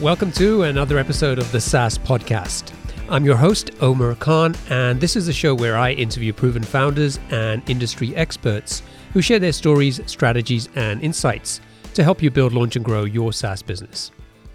Welcome to another episode of the SaaS Podcast. I'm your host, Omar Khan, and this is a show where I interview proven founders and industry experts who share their stories, strategies, and insights to help you build, launch, and grow your SaaS business.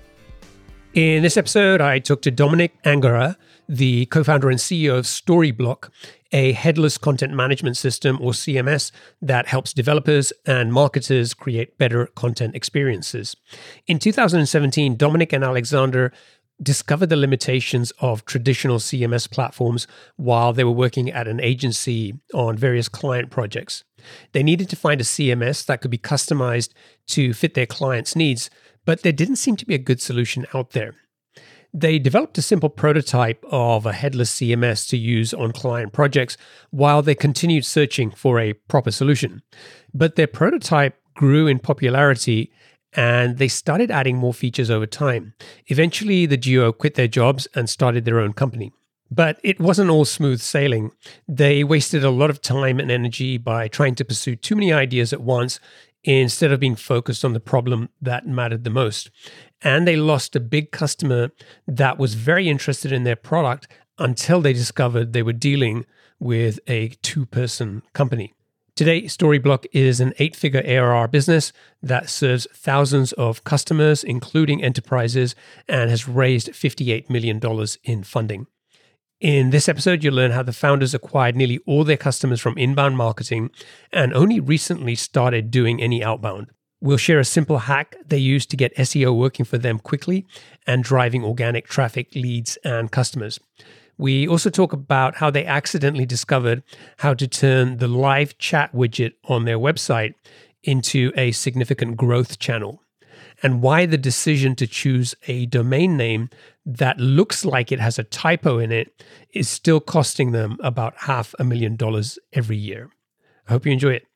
In this episode, I talked to Dominic Angara, the co-founder and CEO of Storyblock, a headless content management system or CMS that helps developers and marketers create better content experiences. In 2017, Dominic and Alexander discovered the limitations of traditional CMS platforms while they were working at an agency on various client projects. They needed to find a CMS that could be customized to fit their clients' needs, but there didn't seem to be a good solution out there. They developed a simple prototype of a headless CMS to use on client projects while they continued searching for a proper solution. But their prototype grew in popularity and they started adding more features over time. Eventually, the duo quit their jobs and started their own company. But it wasn't all smooth sailing. They wasted a lot of time and energy by trying to pursue too many ideas at once instead of being focused on the problem that mattered the most. And they lost a big customer that was very interested in their product until they discovered they were dealing with a two-person company. Today, Storyblock is an 8-figure ARR business that serves thousands of customers, including enterprises, and has raised $58 million in funding. In this episode, you'll learn how the founders acquired nearly all their customers from inbound marketing and only recently started doing any outbound. We'll share a simple hack they use to get SEO working for them quickly and driving organic traffic, leads, and customers. We also talk about how they accidentally discovered how to turn the live chat widget on their website into a significant growth channel, and why the decision to choose a domain name that looks like it has a typo in it is still costing them about $500,000 every year. I hope you enjoy it.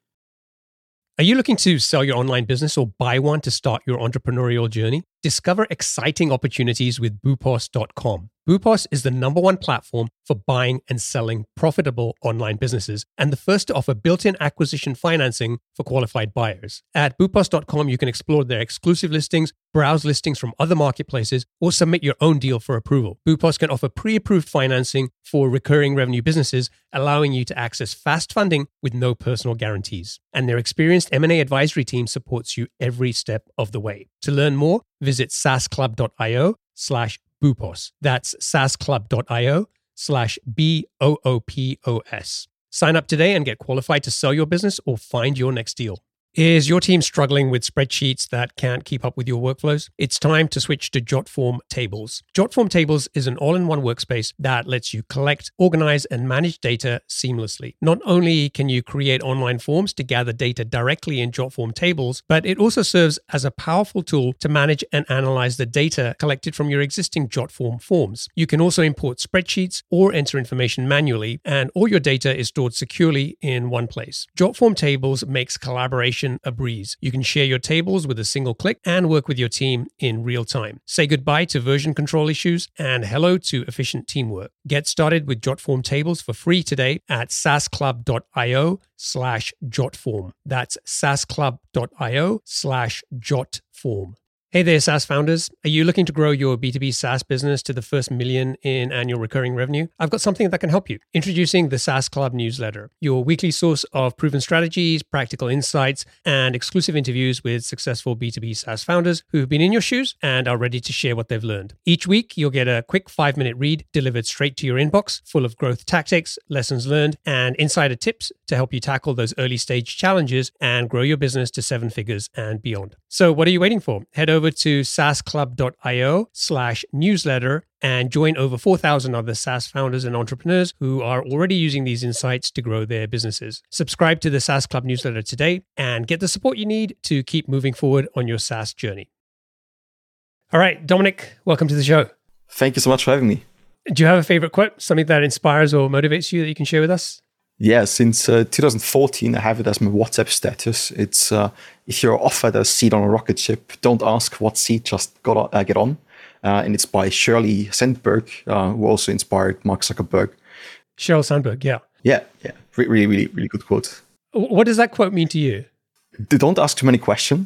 Are you looking to sell your online business or buy one to start your entrepreneurial journey? Discover exciting opportunities with Boopos.com. Boopos is the #1 platform for buying and selling profitable online businesses and the first to offer built-in acquisition financing for qualified buyers. At Boopos.com, you can explore their exclusive listings, browse listings from other marketplaces, or submit your own deal for approval. Boopos can offer pre-approved financing for recurring revenue businesses, allowing you to access fast funding with no personal guarantees. And their experienced M&A advisory team supports you every step of the way. To learn more, visit saasclub.io/Boopos. That's saasclub.io/BOOPOS. Sign up today and get qualified to sell your business or find your next deal. Is your team struggling with spreadsheets that can't keep up with your workflows? It's time to switch to Jotform Tables. Jotform Tables is an all-in-one workspace that lets you collect, organize, and manage data seamlessly. Not only can you create online forms to gather data directly in Jotform Tables, but it also serves as a powerful tool to manage and analyze the data collected from your existing Jotform forms. You can also import spreadsheets or enter information manually, and all your data is stored securely in one place. Jotform Tables makes collaboration a breeze. You can share your tables with a single click and work with your team in real time. Say goodbye to version control issues and hello to efficient teamwork. Get started with Jotform Tables for free today at saasclub.io/Jotform. That's saasclub.io/Jotform. Hey there, SaaS founders. Are you looking to grow your B2B SaaS business to the first $1 million in annual recurring revenue? I've got something that can help you. Introducing the SaaS Club newsletter, your weekly source of proven strategies, practical insights, and exclusive interviews with successful B2B SaaS founders who've been in your shoes and are ready to share what they've learned. Each week, you'll get a quick 5-minute read delivered straight to your inbox, full of growth tactics, lessons learned, and insider tips to help you tackle those early stage challenges and grow your business to 7 figures and beyond. So what are you waiting for? Head over to saasclub.io/newsletter and join over 4,000 other SaaS founders and entrepreneurs who are already using these insights to grow their businesses. Subscribe to the SaaS Club newsletter today and get the support you need to keep moving forward on your SaaS journey. All right, Dominic, welcome to the show. Thank you so much for having me. Do you have a favorite quote, something that inspires or motivates you that you can share with us? Yeah, since 2014, I have it as my WhatsApp status. It's if you're offered a seat on a rocket ship, don't ask what seat, just get on. And it's by Sheryl Sandberg, who also inspired Mark Zuckerberg. Sheryl Sandberg, yeah. Yeah. Really good quote. What does that quote mean to you? Don't ask too many questions.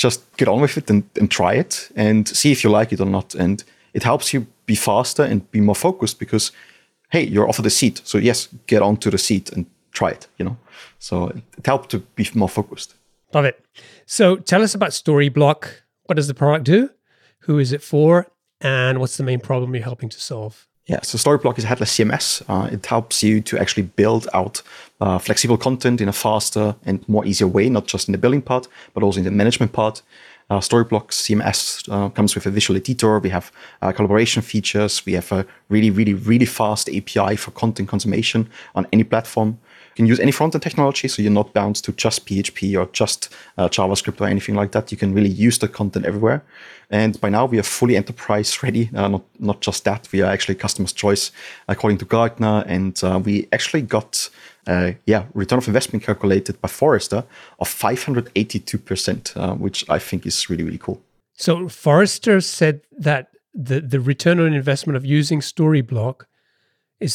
just get on with it and try it and see if you like it or not. And it helps you be faster and be more focused because, hey, you're offered a seat. So yes, get onto the seat and try it, So it helped to be more focused. Love it. So tell us about Storyblock. What does the product do? Who is it for? And what's the main problem you're helping to solve? Yeah, so Storyblock is a headless CMS. It helps you to actually build out flexible content in a faster and more easier way, not just in the building part, but also in the management part. Storyblock CMS comes with a visual editor. We have collaboration features. We have a really, really, really fast API for content consummation on any platform. You can use any front-end technology, so you're not bound to just PHP or just JavaScript or anything like that. You can really use the content everywhere. And by now, we are fully enterprise ready. Not just that, we are actually customer's choice according to Gartner. And we actually got return of investment calculated by Forrester of 582%, which I think is really, really cool. So Forrester said that the return on investment of using Storyblock is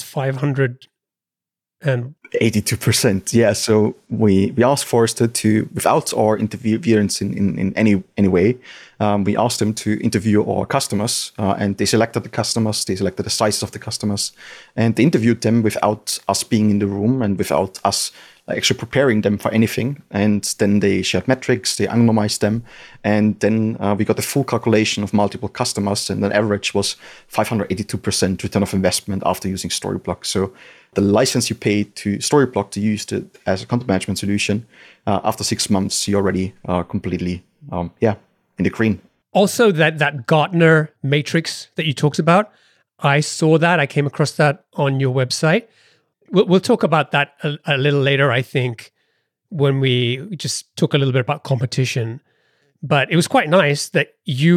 582%. Yeah. So we asked Forrester to, without our interference in any way, we asked them to interview our customers, and they selected the customers, they selected the sizes of the customers, and they interviewed them without us being in the room and without us actually preparing them for anything. And then they shared metrics, they anonymized them, and then we got a full calculation of multiple customers, and the average was 582% return of investment after using Storyblock. So the license you pay to Storyblock to use it as a content management solution, after 6 months, you're already completely, in the green. Also, that Gartner matrix that you talked about, I saw that. I came across that on your website. We'll talk about that a little later, I think, when we just talk a little bit about competition. But it was quite nice that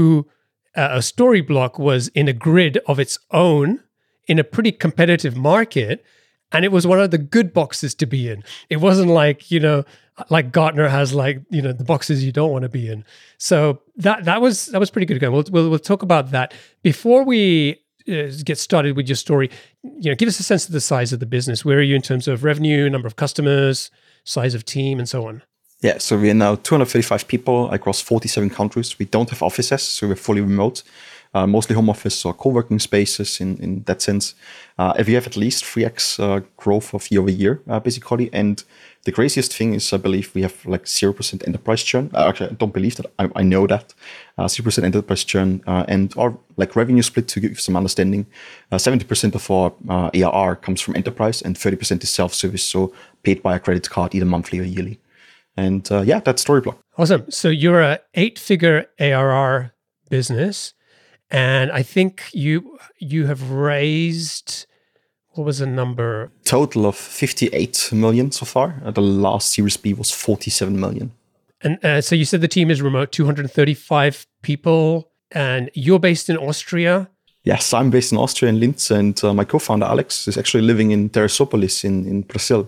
a Storyblock was in a grid of its own in a pretty competitive market. And it was one of the good boxes to be in. It wasn't like, like Gartner has the boxes you don't want to be in. So that was pretty good going. We'll talk about that. Before we get started with your story, give us a sense of the size of the business. Where are you in terms of revenue, number of customers, size of team, and so on? Yeah, so we are now 235 people across 47 countries. We don't have offices, so we're fully remote. Mostly home office or co-working spaces in that sense. If you have at least 3x growth of year over year, basically. And the craziest thing is, I believe we have 0% enterprise churn. Actually, I don't believe that. I know that. 0% enterprise churn. And our revenue split, to give some understanding, 70% of our ARR comes from enterprise and 30% is self-service, so paid by a credit card either monthly or yearly. And that's Storyblock. Awesome. So you're a 8-figure ARR business. And I think you have raised, what was the number? Total of 58 million so far. The last Series B was 47 million. And so you said the team is remote, 235 people, and you're based in Austria? Yes, I'm based in Austria, in Linz, and my co-founder Alex is actually living in Teresópolis in Brazil.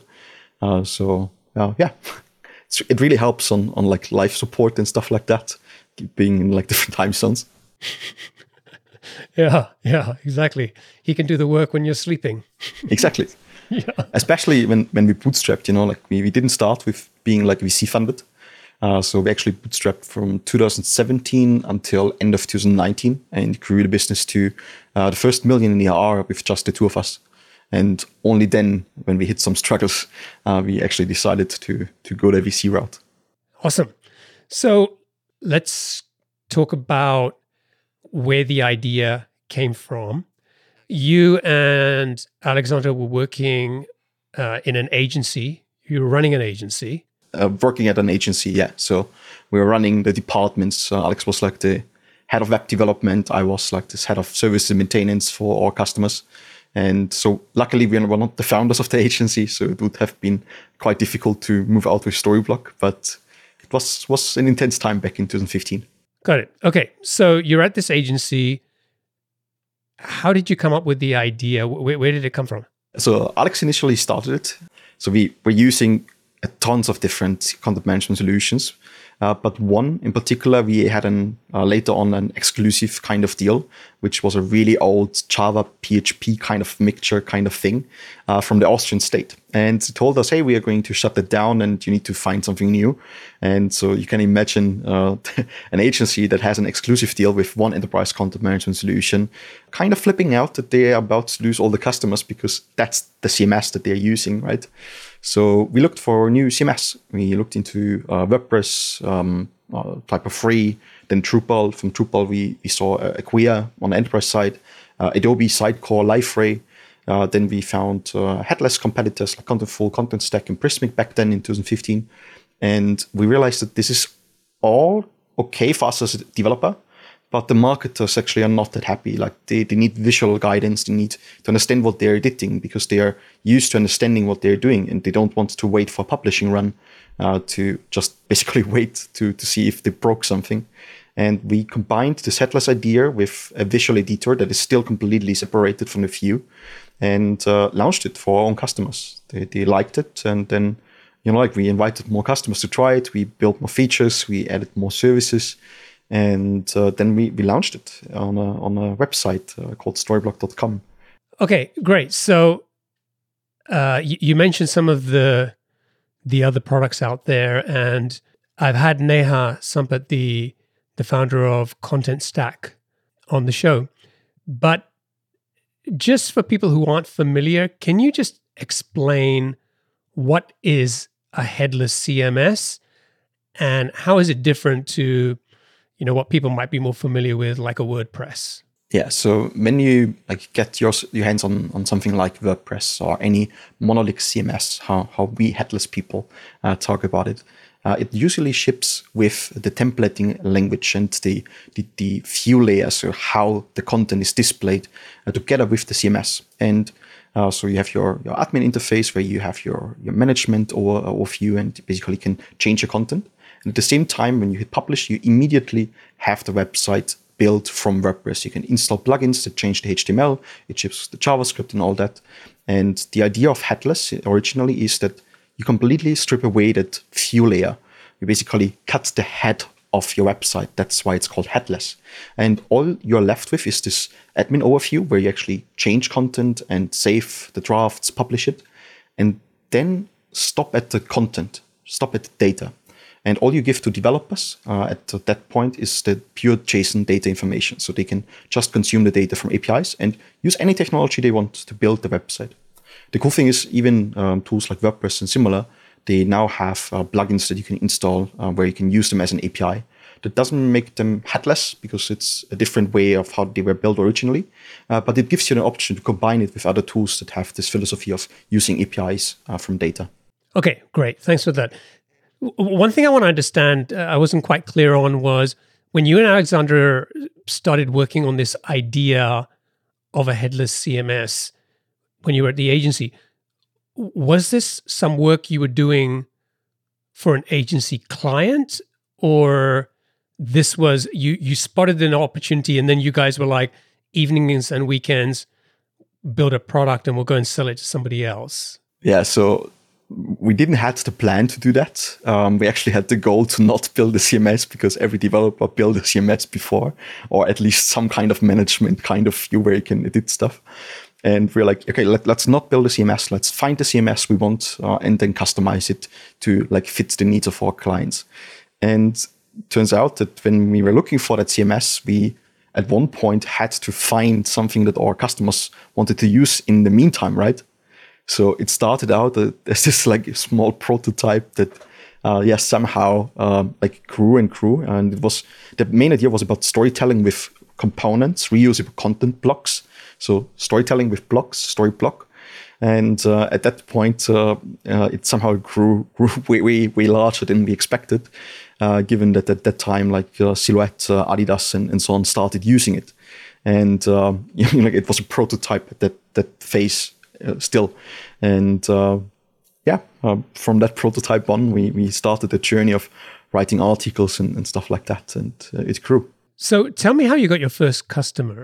It really helps on life support and stuff like that, being in different time zones. Yeah, exactly. He can do the work when you're sleeping. Exactly. Yeah. Especially when we bootstrapped, we didn't start with being VC funded. So we actually bootstrapped from 2017 until end of 2019 and grew the business to the first million in ARR with just the two of us. And only then, when we hit some struggles, we actually decided to go the VC route. Awesome. So let's talk about where the idea came from. You and Alexander were working in an agency. You were running an agency. Working at an agency, yeah. So we were running the departments. Alex was the head of web development. I was this head of service and maintenance for our customers. And so luckily we were not the founders of the agency, so it would have been quite difficult to move out with Storyblock. But it was an intense time back in 2015. Got it. Okay. So you're at this agency. How did you come up with the idea? Where did it come from? So Alex initially started it. So we were using tons of different content management solutions. But one in particular, we had later on an exclusive kind of deal, which was a really old Java PHP kind of mixture kind of thing from the Austrian state. And it told us, hey, we are going to shut that down and you need to find something new. And so you can imagine an agency that has an exclusive deal with one enterprise content management solution, kind of flipping out that they are about to lose all the customers because that's the CMS that they're using, right? So we looked for a new CMS. We looked into WordPress, type of free, then Drupal. From Drupal, we saw Acquia on the enterprise side, Adobe Sitecore, Liferay. Then we found headless competitors like Contentful, Content Stack, and Prismic back then in 2015. And we realized that this is all okay for us as a developer, but the marketers actually are not that happy. Like they need visual guidance. They need to understand what they're editing because they are used to understanding what they're doing, and they don't want to wait for a publishing run to just basically wait to see if they broke something. And we combined this headless idea with a visual editor that is still completely separated from the view, and launched it for our own customers. They liked it, and then we invited more customers to try it. We built more features. We added more services. And then we launched it on a website called Storyblok.com. Okay, great. So you mentioned some of the other products out there, and I've had Neha Sampath, the founder of Content Stack, on the show. But just for people who aren't familiar, can you just explain what is a headless CMS and how is it different to what people might be more familiar with, like a WordPress? Yeah, so when you get your hands on something like WordPress or any monolithic CMS, how we headless people talk about it, it usually ships with the templating language and the view layers, or how the content is displayed together with the CMS. And so you have your admin interface where you have your management overview and basically can change your content. And at the same time, when you hit publish, you immediately have the website built from WordPress. You can install plugins that change the HTML, it ships the JavaScript and all that. And the idea of headless originally is that you completely strip away that view layer. You basically cut the head of your website. That's why it's called headless. And all you're left with is this admin overview where you actually change content and save the drafts, publish it, and then stop at the content, stop at the data. And all you give to developers at that point is the pure JSON data information. So they can just consume the data from APIs and use any technology they want to build the website. The cool thing is even tools like WordPress and similar, they now have plugins that you can install where you can use them as an API. That doesn't make them headless because it's a different way of how they were built originally. But it gives you an option to combine it with other tools that have this philosophy of using APIs from data. Okay, great. Thanks for that. One thing I want to understand, I wasn't quite clear on, was when you and Alexander started working on this idea of a headless CMS when you were at the agency, was this some work you were doing for an agency client, or this was you spotted an opportunity and then you guys were like, evenings and weekends, build a product and we'll go and sell it to somebody else? Yeah, so we didn't have the plan to do that. We actually had the goal to not build a CMS because every developer built a CMS before, or at least some kind of management kind of view where you can edit stuff. And we're like, okay, let's not build a CMS. Let's find the CMS we want and then customize it to fit the needs of our clients. And turns out that when we were looking for that CMS, we at one point had to find something that our customers wanted to use in the meantime, right? So it started out as this small prototype that, somehow grew and grew. And the main idea was about storytelling with components, reusable content blocks. So storytelling with blocks, story block. And at that point, it somehow grew way larger than we expected, given that at that time, Silhouette, Adidas, and so on started using it. And it was a prototype at that phase still. And from that prototype on, we started the journey of writing articles and stuff like that. And it grew. So tell me how you got your first customer.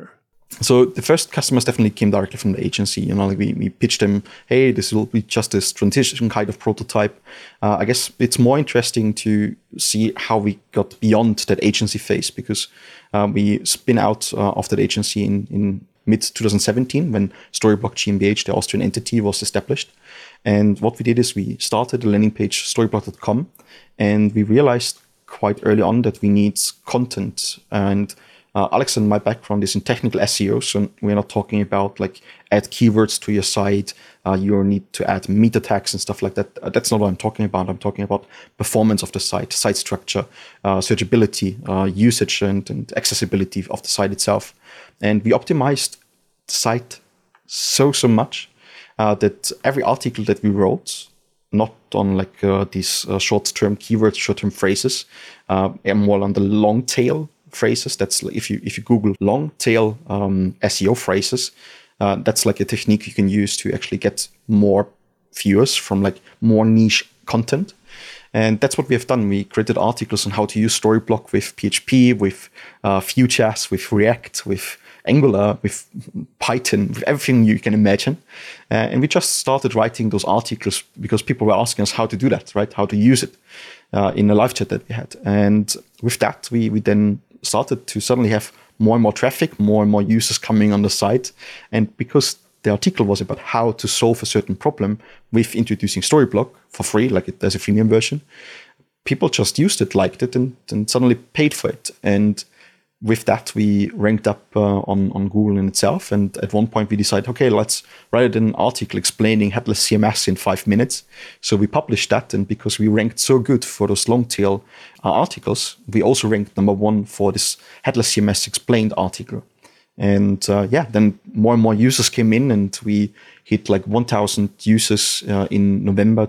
So the first customers definitely came directly from the agency. Like we pitched them, hey, this will be just this transition kind of prototype. I guess it's more interesting to see how we got beyond that agency phase, because we spin out of that agency in mid 2017 when Storyblock GmbH, the Austrian entity, was established. And what we did is we started the landing page storyblock.com, and we realized quite early on that we need content. And Alex and my background is in technical SEO, so we're not talking about like add keywords to your site. You need to add meta tags and stuff like that. That's not what I'm talking about. I'm talking about performance of the site structure, searchability, usage, and accessibility of the site itself. And we optimized the site so much that every article that we wrote, not on like these short-term keywords, short-term phrases, and more on the long tail phrases. That's if you Google long tail SEO phrases, that's like a technique you can use to actually get more viewers from like more niche content. And that's what we have done. We created articles on how to use Storyblock with PHP, with Vue.js, with React, with Angular, with Python, with everything you can imagine. And we just started writing those articles because people were asking us how to do that, right? How to use it in a live chat that we had. And with that, we then started to suddenly have more and more traffic, more and more users coming on the site. And because the article was about how to solve a certain problem with introducing Storyblock for free, like there's a freemium version, people just used it, liked it, and suddenly paid for it. And with that, we ranked up on Google in itself. And at one point, we decided, okay, let's write an article explaining headless CMS in 5 minutes. So we published that. And because we ranked so good for those long tail articles, we also ranked number 1 for this headless CMS explained article. And then more and more users came in, and we hit like 1,000 users in November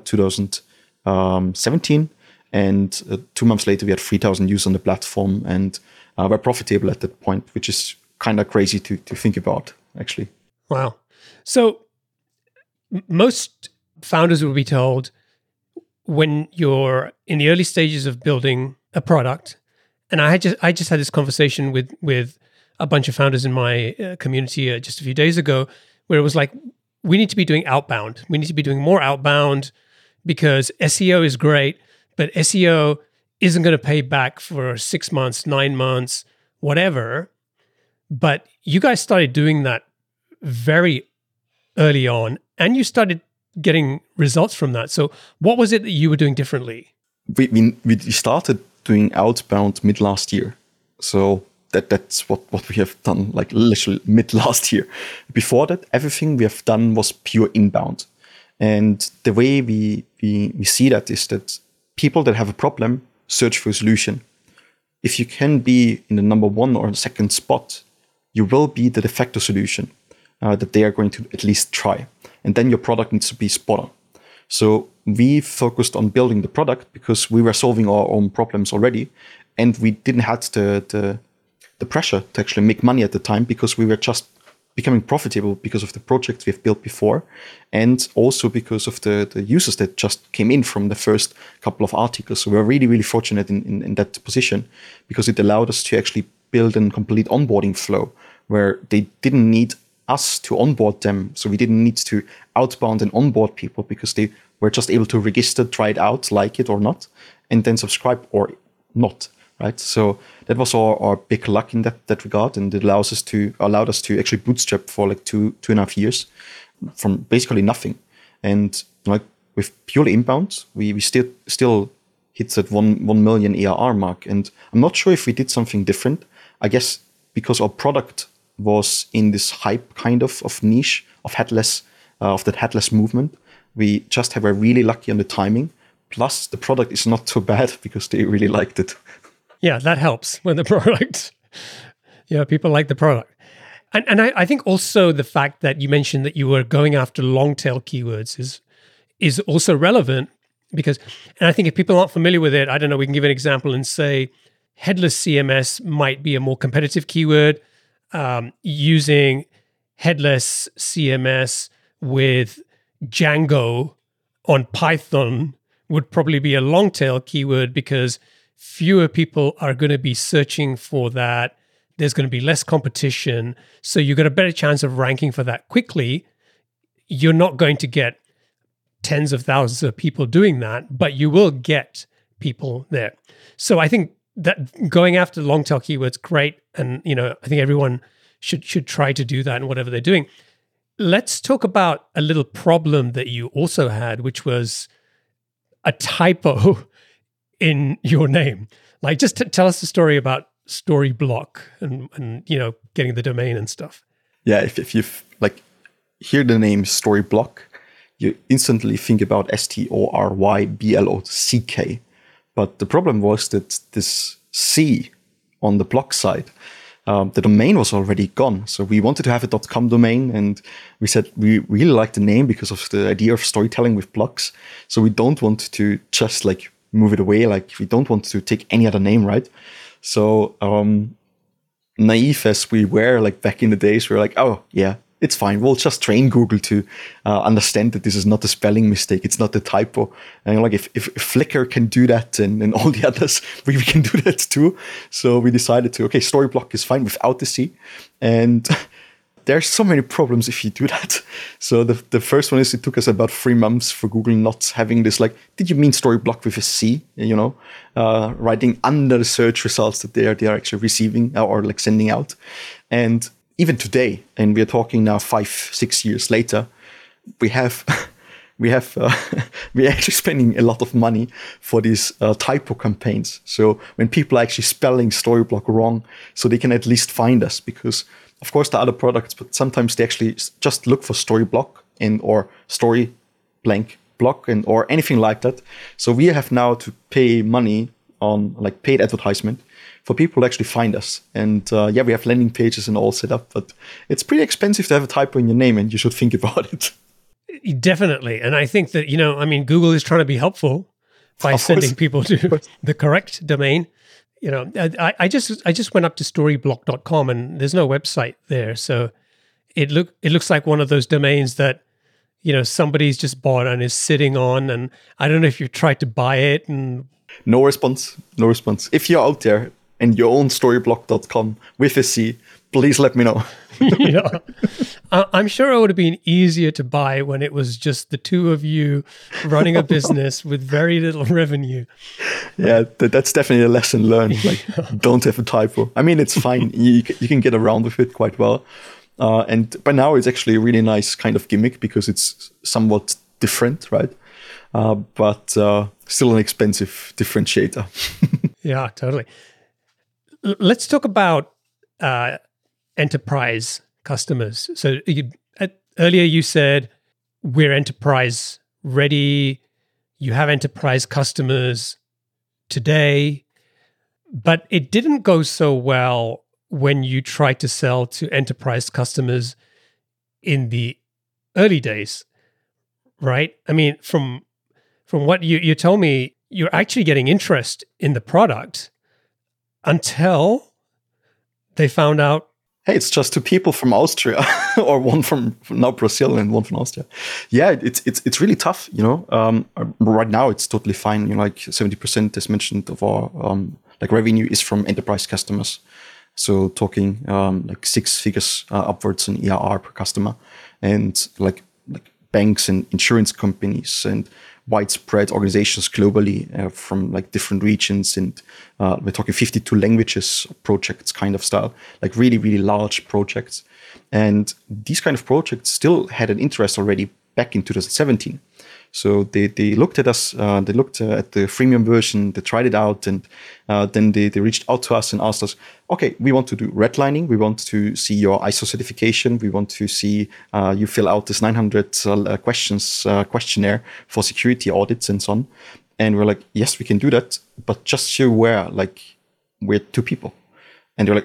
2017. And 2 months later, we had 3,000 users on the platform, and we're profitable at that point, which is kind of crazy to think about, actually. Wow. So most founders will be told when you're in the early stages of building a product, and I just had this conversation with a bunch of founders in my community just a few days ago, where it was like, we need to be doing outbound. We need to be doing more outbound because SEO is great, but SEO isn't going to pay back for 6 months, 9 months, whatever. But you guys started doing that very early on, and you started getting results from that. So what was it that you were doing differently? We started doing outbound mid last year. So that's what we have done, like literally mid last year. Before that, everything we have done was pure inbound. And the way we see that is that people that have a problem search for a solution. If you can be in the number 1 or second spot, you will be the de facto solution that they are going to at least try. And then your product needs to be spot on. So we focused on building the product because we were solving our own problems already. And we didn't have the pressure to actually make money at the time, because we were just becoming profitable because of the projects we've built before, and also because of the users that just came in from the first couple of articles. So we're really, really fortunate in that position, because it allowed us to actually build a complete onboarding flow where they didn't need us to onboard them. So we didn't need to outbound and onboard people, because they were just able to register, try it out, like it or not, and then subscribe or not. Right, so that was our big luck in that regard, and it allowed us to actually bootstrap for like 2.5 years from basically nothing. And like with purely inbound, we still hit that 1 million ARR mark. And I'm not sure if we did something different. I guess because our product was in this hype kind of niche of headless, of that headless movement, we just were really lucky on the timing. Plus, the product is not so bad because they really liked it. Yeah, that helps when the product, people like the product. And I think also the fact that you mentioned that you were going after long tail keywords is also relevant, because, and I think if people aren't familiar with it, I don't know, we can give an example and say headless CMS might be a more competitive keyword. Using headless CMS with Django on Python would probably be a long tail keyword, because fewer people are going to be searching for that There's going to be less competition. So you've got a better chance of ranking for that quickly. You're not going to get tens of thousands of people doing that, but you will get people there. So I think that going after long tail keywords, great. And, I think everyone should try to do that in whatever they're doing. Let's talk about a little problem that you also had, which was a typo in your name. Like, just tell us the story about Storyblock and getting the domain and stuff. Yeah, if you hear the name Storyblock, you instantly think about STORYBLOCK. But the problem was that this C on the block side, the domain was already gone. So we wanted to have a .com domain, and we said we really like the name because of the idea of storytelling with blocks. So we don't want to just move it away. We don't want to take any other name, right? So naive as we were, back in the days, we were like, oh yeah, it's fine. We'll just train Google to understand that this is not a spelling mistake. It's not a typo. And if Flickr can do that and all the others, we can do that too. So we decided Storyblock is fine without the C. And there's so many problems if you do that. So the first one is it took us about 3 months for Google not having this did you mean Storyblock with a C? Writing under the search results that they are actually receiving or sending out. And even today, and we're talking now 5-6 years later, we're actually spending a lot of money for these typo campaigns. So when people are actually spelling Storyblock wrong, so they can at least find us, because of course there are other products, but sometimes they actually just look for Storyblock or story blank block or anything like that. So we have now to pay money on paid advertisement for people to actually find us. And we have landing pages and all set up, but it's pretty expensive to have a typo in your name, and you should think about it. Definitely. And I think that, Google is trying to be helpful by sending people to the correct domain. I just went up to storyblock.com and there's no website there. So it looks like one of those domains that, somebody's just bought and is sitting on. And I don't know if you've tried to buy it and... No response. If you're out there and you own storyblock.com with a C, please let me know. Yeah. I'm sure it would have been easier to buy when it was just the two of you running a business with very little revenue. Yeah, that's definitely a lesson learned. Don't have a typo. I mean, it's fine. You can get around with it quite well. And by now, it's actually a really nice kind of gimmick because it's somewhat different, right? But still an expensive differentiator. Yeah, totally. Let's talk about enterprise customers. So earlier you said we're enterprise ready. You have enterprise customers today, but it didn't go so well when you tried to sell to enterprise customers in the early days, right? I mean, from what you told me, you're actually getting interest in the product until they found out, hey, it's just 2 people from Austria, or one from now Brazil and one from Austria. Yeah, it's really tough. Right now it's totally fine. 70%, as mentioned, of our revenue is from enterprise customers. So talking 6 figures upwards in ERR per customer, and banks and insurance companies and widespread organizations globally from different regions, and we're talking 52 languages projects kind of style, really, really large projects. And these kind of projects still had an interest already back in 2017. So they looked at us, they looked at the freemium version, they tried it out, and then they reached out to us and asked us, okay, we want to do redlining, we want to see your ISO certification, we want to see you fill out this 900 questions questionnaire for security audits and so on. And we're like, yes, we can do that, but just so you're aware, we're 2 people. And they're like,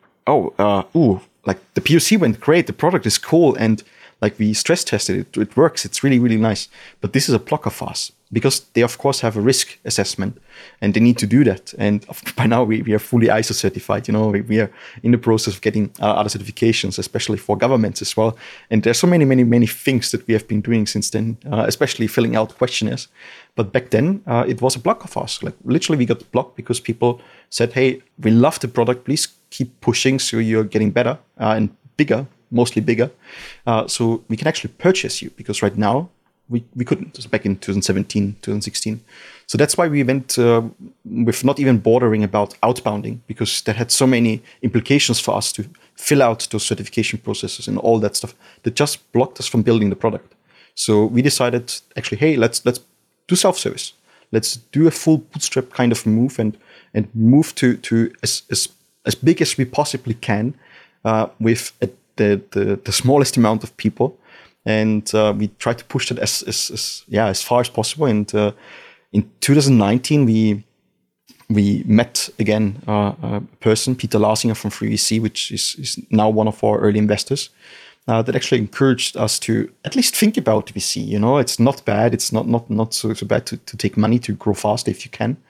the POC went great, the product is cool, and we stress tested it, it works, it's really, really nice. But this is a block of us, because they, of course, have a risk assessment and they need to do that. And by now, we are fully ISO certified. We are in the process of getting other certifications, especially for governments as well. And there's so many, many, many things that we have been doing since then, especially filling out questionnaires. But back then, it was a block of us. Literally, we got blocked because people said, hey, we love the product, please keep pushing so you're getting better and bigger, mostly bigger. So we can actually purchase you, because right now we couldn't. It was back in 2017, 2016. So that's why we went with not even bordering about outbounding, because that had so many implications for us to fill out those certification processes and all that stuff that just blocked us from building the product. So we decided, actually, hey, let's do self-service. Let's do a full bootstrap kind of move and move to as big as we possibly can with the smallest amount of people. And we try to push that as far as possible. And in 2019, we met again a person, Peter Larsinger from FreeVC, which is now one of our early investors, that actually encouraged us to at least think about VC. You know, it's not bad. It's not so bad to take money to grow fast if you can.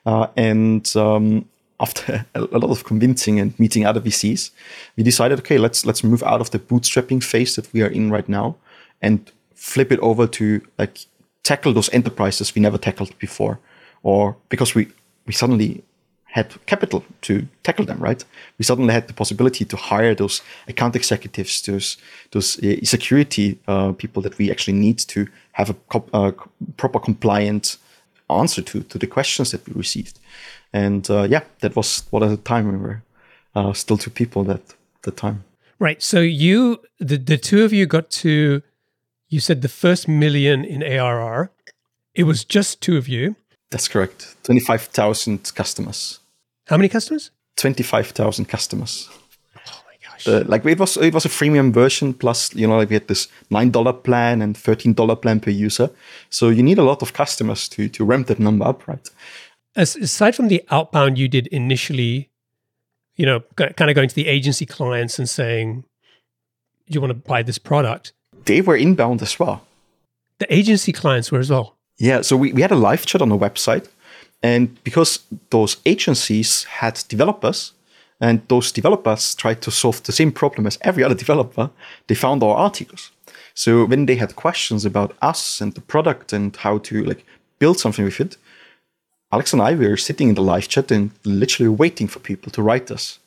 After a lot of convincing and meeting other VCs, we decided, okay, let's move out of the bootstrapping phase that we are in right now and flip it over to like tackle those enterprises we never tackled before, or because we suddenly had capital to tackle them, right? We suddenly had the possibility to hire those account executives, those security people that we actually need to have a proper compliant answer to the questions that we received. And that was what at the time we were still two people at the time. Right. So the two of you got to, you said the first $1 million in ARR. It was just two of you. That's correct. 25,000 customers. How many customers? 25,000 customers. Oh my gosh. It was a freemium version, plus, we had this $9 plan and $13 plan per user. So you need a lot of customers to ramp that number up, right? Aside from the outbound you did initially, kind of going to the agency clients and saying, do you want to buy this product? They were inbound as well. The agency clients were as well. Yeah, so we had a live chat on the website. And because those agencies had developers, and those developers tried to solve the same problem as every other developer, they found our articles. So when they had questions about us and the product and how to build something with it, Alex and I were sitting in the live chat and literally waiting for people to write us.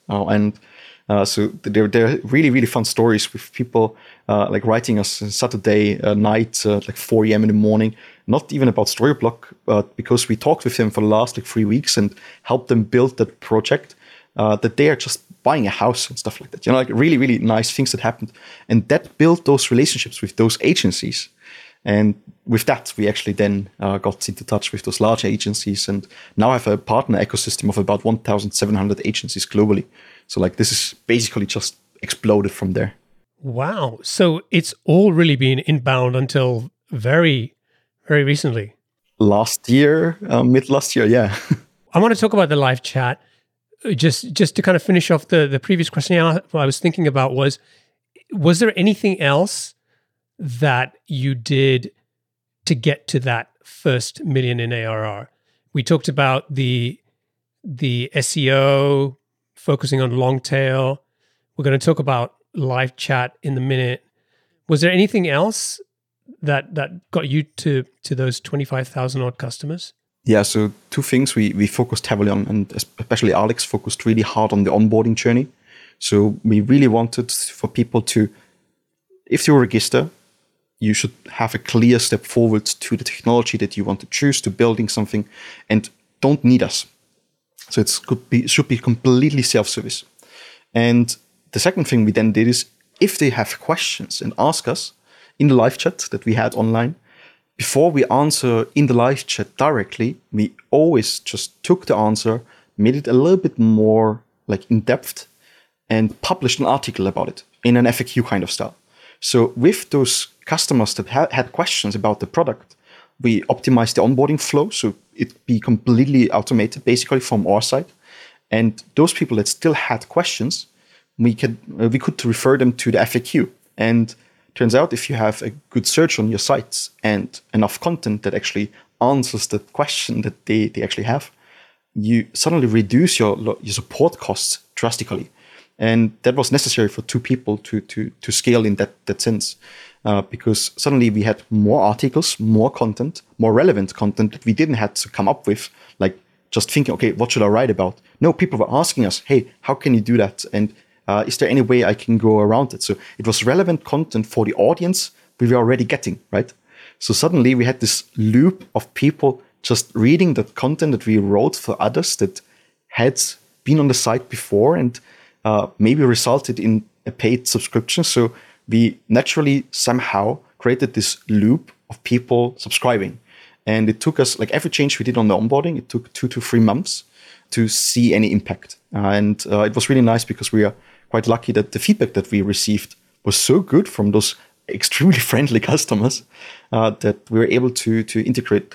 So they're really, really fun stories with people writing us on Saturday night, 4 a.m. in the morning, not even about Storyblock, but because we talked with them for the last 3 weeks and helped them build that project, that they are just buying a house and stuff like that. Really, really nice things that happened. And that built those relationships with those agencies. And with that, we actually then got into touch with those large agencies and now have a partner ecosystem of about 1,700 agencies globally. So this is basically just exploded from there. Wow. So it's all really been inbound until very, very recently. Last year, mid last year, yeah. I want to talk about the live chat. Just to kind of finish off the previous question I was thinking about was there anything else that you did to get to that first $1 million in ARR? We talked about the SEO, focusing on long tail. We're going to talk about live chat in a minute. Was there anything else that got you to those 25,000 odd customers? Yeah, so two things we focused heavily on, and especially Alex focused really hard on the onboarding journey. So we really wanted for people to, if you register, you should have a clear step forward to the technology that you want to choose, to building something, and don't need us. So it should be completely self-service. And the second thing we then did is, if they have questions, and ask us in the live chat that we had online, before we answer in the live chat directly, we always just took the answer, made it a little bit more in depth, and published an article about it in an FAQ kind of style. So with those customers that had questions about the product, we optimized the onboarding flow so it be completely automated, basically from our side. And those people that still had questions, we could refer them to the FAQ. And turns out, if you have a good search on your sites and enough content that actually answers the question that they actually have, you suddenly reduce your support costs drastically. And that was necessary for two people to scale in that sense. Because suddenly we had more articles, more content, more relevant content that we didn't have to come up with just thinking, okay, what should I write about? No, people were asking us, hey, how can you do that? And is there any way I can go around it? So it was relevant content for the audience we were already getting, right? So suddenly we had this loop of people just reading the content that we wrote for others that had been on the site before and maybe resulted in a paid subscription. So we naturally somehow created this loop of people subscribing. And it took us, like every change we did on the onboarding, it took 2 to 3 months to see any impact. And it was really nice because we are quite lucky that the feedback that we received was so good from those extremely friendly customers that we were able to integrate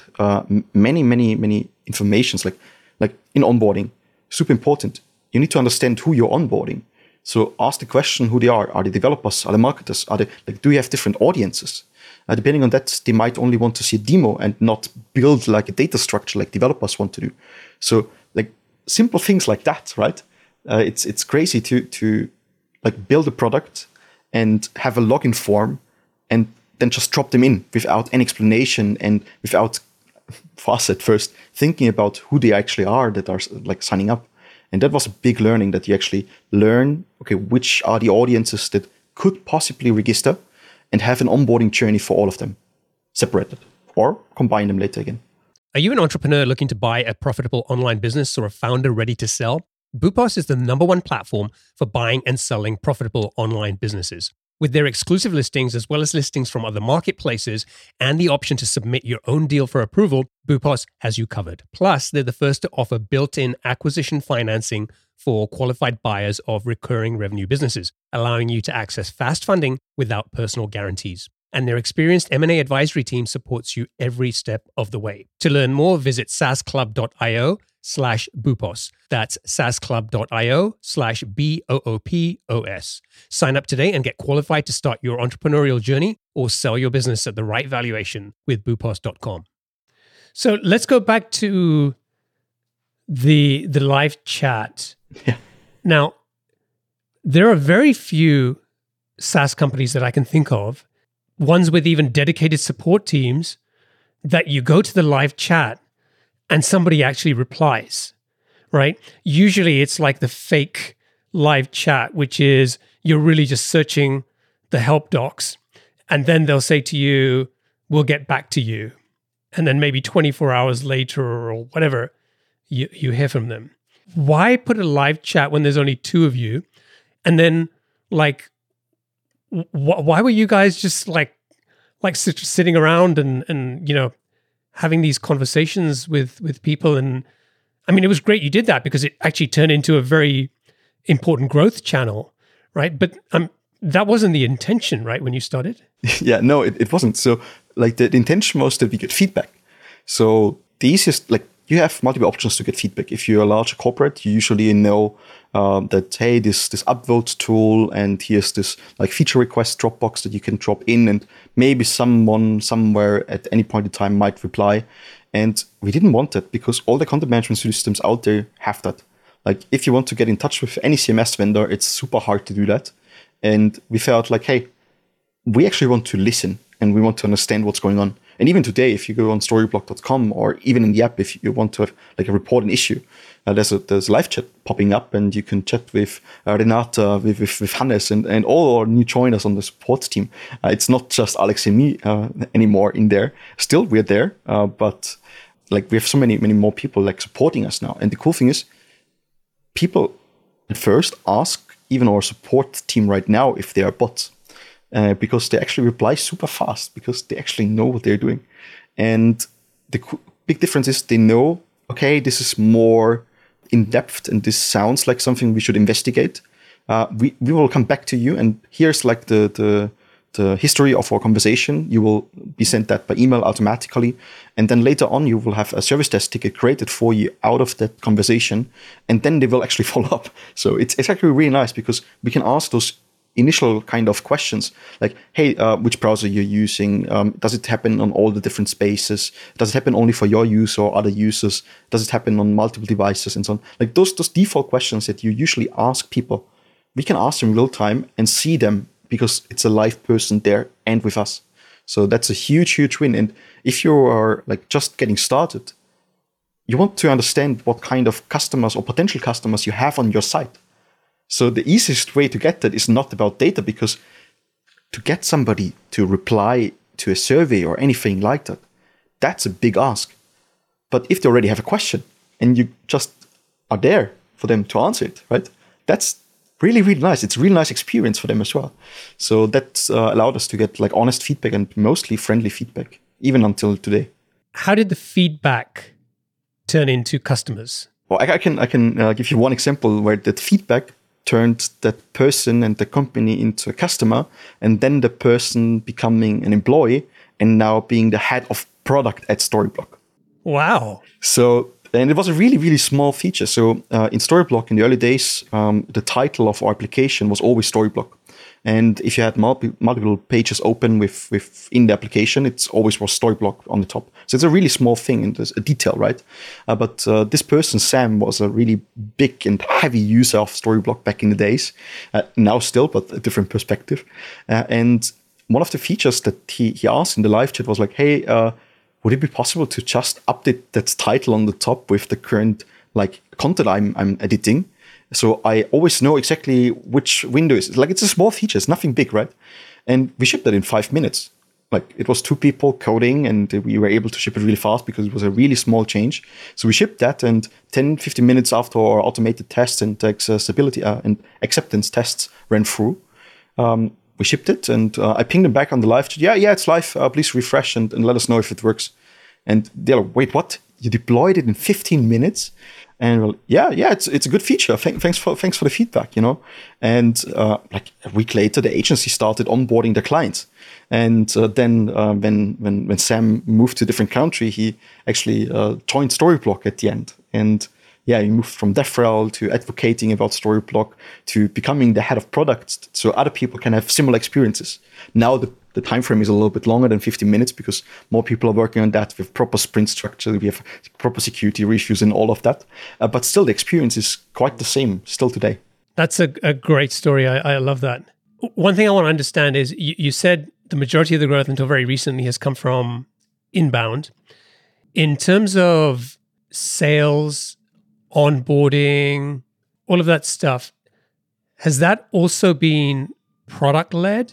many informations like in onboarding. Super important. You need to understand who you're onboarding. So ask the question who they are. Are they developers? Are they marketers? Are they like? Do you have different audiences? Depending on that, they might only want to see a demo and not build like a data structure like developers want to do. So like simple things like that, right? It's crazy to like build a product and have a login form and then just drop them in without any explanation and without, for us at first, thinking about who they actually are that are like signing up. And that was a big learning, that you actually learn, okay, which are the audiences that could possibly register and have an onboarding journey for all of them, separated or combine them later again. Are you an entrepreneur looking to buy a profitable online business or a founder ready to sell? Boopos is the #1 platform for buying and selling profitable online businesses. With their exclusive listings, as well as listings from other marketplaces, and the option to submit your own deal for approval, Boopos has you covered. Plus, they're the first to offer built-in acquisition financing for qualified buyers of recurring revenue businesses, allowing you to access fast funding without personal guarantees. And their experienced M&A advisory team supports you every step of the way. To learn more, visit saasclub.io/Boopos. That's saasclub.io/BOOPOS. Sign up today and get qualified to start your entrepreneurial journey or sell your business at the right valuation with Boopos.com. So let's go back to the live chat. Yeah. Now, there are very few SaaS companies that I can think of, ones with even dedicated support teams, that you go to the live chat and somebody actually replies, right? Usually it's like the fake live chat, which is you're really just searching the help docs, and then they'll say to you, we'll get back to you. And then maybe 24 hours later or whatever, you hear from them. Why put a live chat when there's only 2 of you? And then like, why were you guys just like sitting around and you know, having these conversations with people? And I mean, it was great you did that because it actually turned into a very important growth channel, right? But that wasn't the intention, right, when you started? Yeah, no, it wasn't. So like the intention was that we get feedback. So the easiest, like you have multiple options to get feedback. If you're a large corporate, you usually know that, hey, this upvote tool, and here's this like feature request Dropbox that you can drop in, and maybe someone somewhere at any point in time might reply. And we didn't want that because all the content management systems out there have that. Like if you want to get in touch with any CMS vendor, it's super hard to do that. And we felt like, hey, we actually want to listen and we want to understand what's going on. And even today, if you go on storyblock.com or even in the app, if you want to have like a report an issue, there's a live chat popping up, and you can chat with Renata, with Hannes, and all our new joiners on the support team. It's not just Alex and me anymore in there. Still, we're there, but like we have so many more people like supporting us now. And the cool thing is, people at first ask even our support team right now if they are bots. Because they actually reply super fast because they actually know what they're doing. And the big difference is they know, okay, this is more in depth and this sounds like something we should investigate. We will come back to you, and here's like the history of our conversation. You will be sent that by email automatically. And then later on, you will have a service desk ticket created for you out of that conversation. And then they will actually follow up. So it's actually really nice because we can ask those initial kind of questions like, hey, which browser you're using? Does it happen on all the different spaces? Does it happen only for your use or other users? Does it happen on multiple devices and so on? Like those default questions that you usually ask people, we can ask them in real time and see them because it's a live person there and with us. So that's a huge win. And if you are like just getting started, you want to understand what kind of customers or potential customers you have on your site. So the easiest way to get that is not about data, because to get somebody to reply to a survey or anything like that, that's a big ask. But if they already have a question and you just are there for them to answer it, right? That's really, really nice. It's a really nice experience for them as well. So that allowed us to get like honest feedback and mostly friendly feedback, even until today. How did the feedback turn into customers? Well, I can give you one example where that feedback turned that person and the company into a customer, and then the person becoming an employee and now being the head of product at Storyblock. Wow. So, and it was a really, really small feature. So in Storyblock in the early days, the title of our application was always Storyblock. And if you had multiple pages open within the application, it always was Storyblock on the top. So it's a really small thing and there's a detail, right? But this person, Sam, was a really big and heavy user of Storyblock back in the days. Now still, but a different perspective. And one of the features that he asked in the live chat was like, hey, would it be possible to just update that title on the top with the current like content I'm editing? So I always know exactly which window is. Like, it's a small feature, it's nothing big, right? And we shipped that in 5 minutes. Like, it was 2 people coding and we were able to ship it really fast because it was a really small change. So we shipped that, and 10, 15 minutes after our automated tests and accessibility and acceptance tests ran through, we shipped it, and I pinged them back on the live chat. Yeah, it's live. Please refresh and let us know if it works. And they're like, wait, what? You deployed it in 15 minutes? And well, yeah, it's a good feature. Thanks for the feedback, you know. And like a week later, the agency started onboarding the clients. And then when Sam moved to a different country, he actually joined Storyblock at the end. And yeah, he moved from DevRel to advocating about Storyblock to becoming the head of product, so other people can have similar experiences. Now the time frame is a little bit longer than 15 minutes because more people are working on that with proper sprint structure. We have proper security reviews and all of that. But still, the experience is quite the same still today. That's a great story. I love that. One thing I want to understand is you said the majority of the growth until very recently has come from inbound. In terms of sales, onboarding, all of that stuff, has that also been product-led?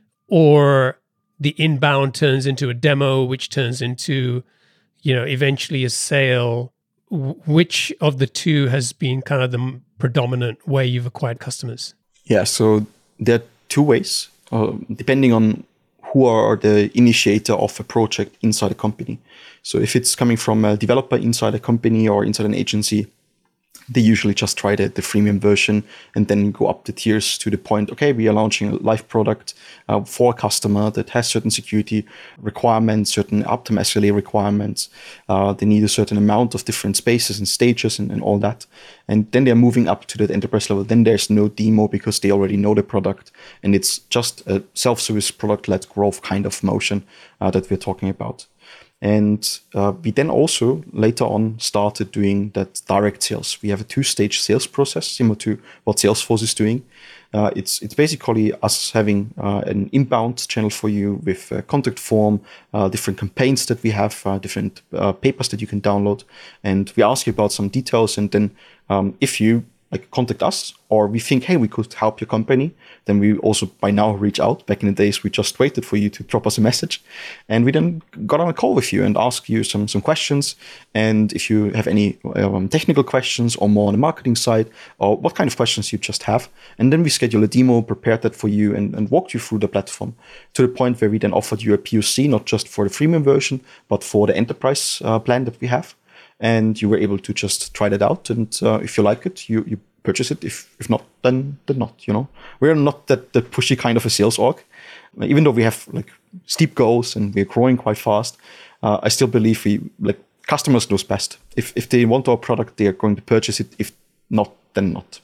Or the inbound turns into a demo, which turns into, eventually a sale? Which of the two has been kind of the predominant way you've acquired customers? Yeah, so there are 2 ways, depending on who are the initiator of a project inside a company. So if it's coming from a developer inside a company or inside an agency, they usually just try the freemium version and then go up the tiers to the point, okay, we are launching a live product for a customer that has certain security requirements, certain uptime SLA requirements. They need a certain amount of different spaces and stages and all that. And then they're moving up to the enterprise level. Then there's no demo because they already know the product. And it's just a self-service product-led growth kind of motion that we're talking about. And we then also later on started doing that direct sales. We have a 2-stage sales process similar to what Salesforce is doing. It's basically us having an inbound channel for you with a contact form, different campaigns that we have, different papers that you can download. And we ask you about some details. And then if you contact us or we think, hey, we could help your company, then we also by now reach out. Back in the days, we just waited for you to drop us a message. And we then got on a call with you and ask you some questions. And if you have any technical questions or more on the marketing side, or what kind of questions you just have. And then we schedule a demo, prepared that for you and walked you through the platform to the point where we then offered you a POC, not just for the freemium version, but for the enterprise plan that we have. And you were able to just try that out. And if you like it, you purchase it. If not, then not, We're not that pushy kind of a sales org. Even though we have steep goals and we're growing quite fast, I still believe customers knows best. If they want our product, they are going to purchase it. If not, then not,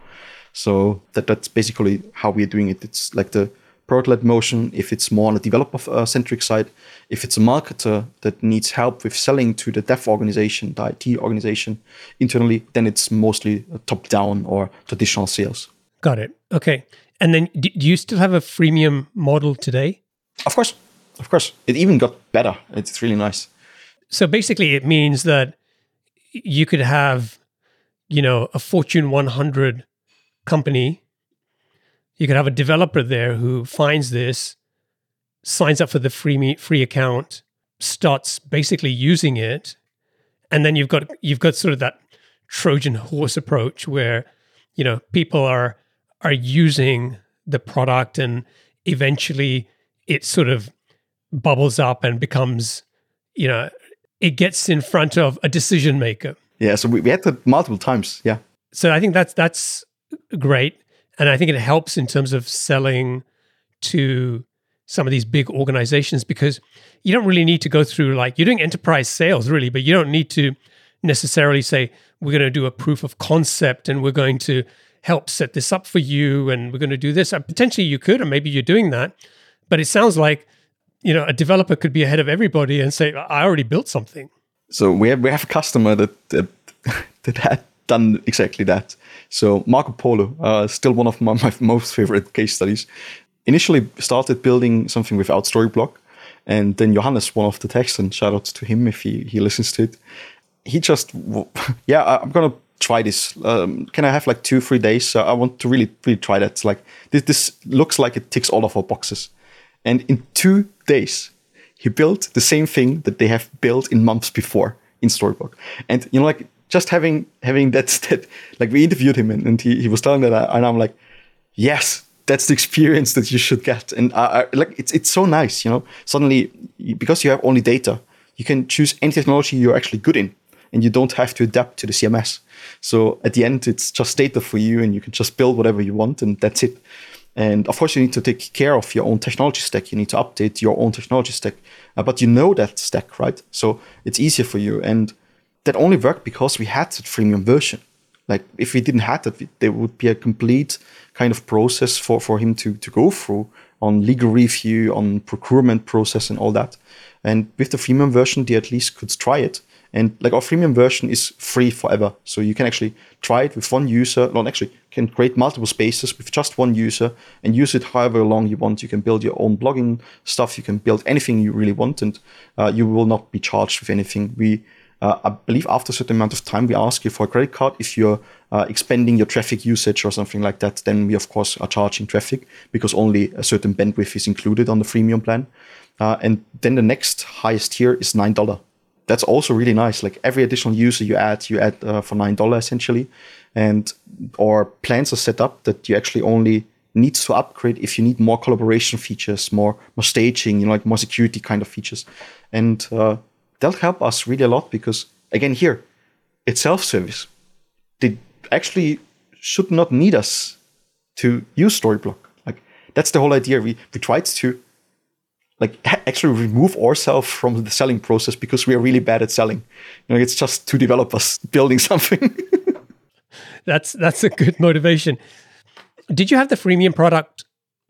So that's basically how we're doing it. It's like the product-led motion. If it's more on a developer-centric side, if it's a marketer that needs help with selling to the dev organization, the IT organization internally, then it's mostly top-down or traditional sales. Got it. Okay. And then do you still have a freemium model today? Of course. It even got better. It's really nice. So basically it means that you could have, a Fortune 100 company. You could have a developer there who finds this, signs up for the free account, starts basically using it, and then you've got sort of that Trojan horse approach where people are using the product, and eventually it sort of bubbles up and becomes, it gets in front of a decision maker. Yeah, so we had that multiple times. Yeah. So I think that's great. And I think it helps in terms of selling to some of these big organizations, because you don't really need to go through, like, you're doing enterprise sales really, but you don't need to necessarily say, we're going to do a proof of concept and we're going to help set this up for you and we're going to do this. Potentially you could, or maybe you're doing that. But it sounds like, a developer could be ahead of everybody and say, I already built something. So we have a customer that had done exactly that. So Marco Polo, still one of my most favorite case studies, initially started building something without Storyblok. And then Johannes, one of the Texans, shout out to him if he listens to it. He just, I'm going to try this. Can I have like 2-3 days? I want to really try that. It's like, this looks like it ticks all of our boxes. And in 2 days, he built the same thing that they have built in months before in Storyblok. And, like, just having that, like, we interviewed him and he was telling that, and I'm like, yes, that's the experience that you should get. And like, it's so nice, suddenly, because you have only data, you can choose any technology you're actually good in, and you don't have to adapt to the CMS. So at the end, it's just data for you, and you can just build whatever you want, and that's it. And of course, you need to take care of your own technology stack. You need to update your own technology stack, but that stack, right? So it's easier for you. And that only worked because we had the freemium version. Like, if we didn't have that, there would be a complete kind of process for him to go through on legal review, on procurement process and all that. And with the freemium version, they at least could try it. And like, our freemium version is free forever. So you can actually try it with one user. No, actually, can create multiple spaces with just one user and use it however long you want. You can build your own blogging stuff. You can build anything you really want, and you will not be charged with anything. I believe after a certain amount of time, we ask you for a credit card. If you're expanding your traffic usage or something like that, then we, of course, are charging traffic because only a certain bandwidth is included on the freemium plan. And then the next highest tier is $9. That's also really nice. Like, every additional user you add for $9 essentially. And our plans are set up that you actually only need to upgrade if you need more collaboration features, more staging, like more security kind of features. And they'll help us really a lot because, again, here, it's self-service. They actually should not need us to use Storyblok. Like, that's the whole idea. We tried to actually remove ourselves from the selling process because we are really bad at selling. It's just two developers building something. That's a good motivation. Did you have the freemium product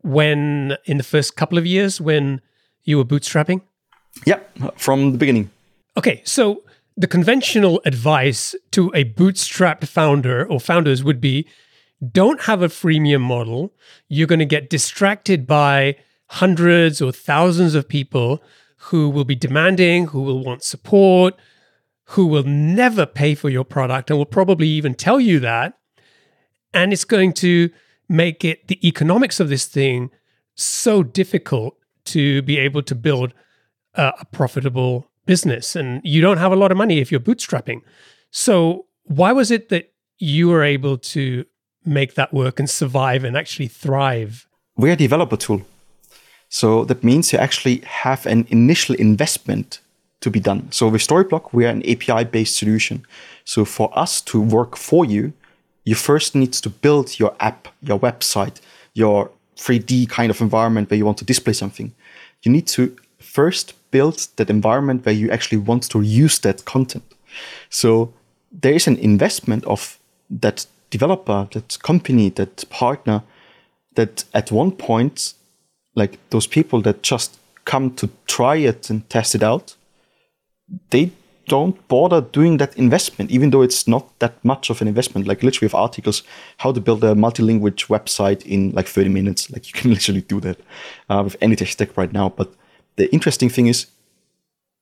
in the first couple of years when you were bootstrapping? Yeah, from the beginning. Okay, so the conventional advice to a bootstrapped founder or founders would be, don't have a freemium model. You're going to get distracted by hundreds or thousands of people who will be demanding, who will want support, who will never pay for your product and will probably even tell you that. And it's going to make the economics of this thing so difficult to be able to build a profitable business. And you don't have a lot of money if you're bootstrapping. So why was it that you were able to make that work and survive and actually thrive? We're a developer tool. So that means you actually have an initial investment to be done. So with Storyblok, we are an API-based solution. So for us to work for you, you first need to build your app, your website, your 3D kind of environment where you want to display something. You need to first build that environment where you actually want to use that content. So there is an investment of that developer, that company, that partner, that at one point, like those people that just come to try it and test it out, they don't bother doing that investment, even though it's not that much of an investment. Like, literally, we have articles, how to build a multilingual website in like 30 minutes. Like, you can literally do that with any tech stack right now. But the interesting thing is,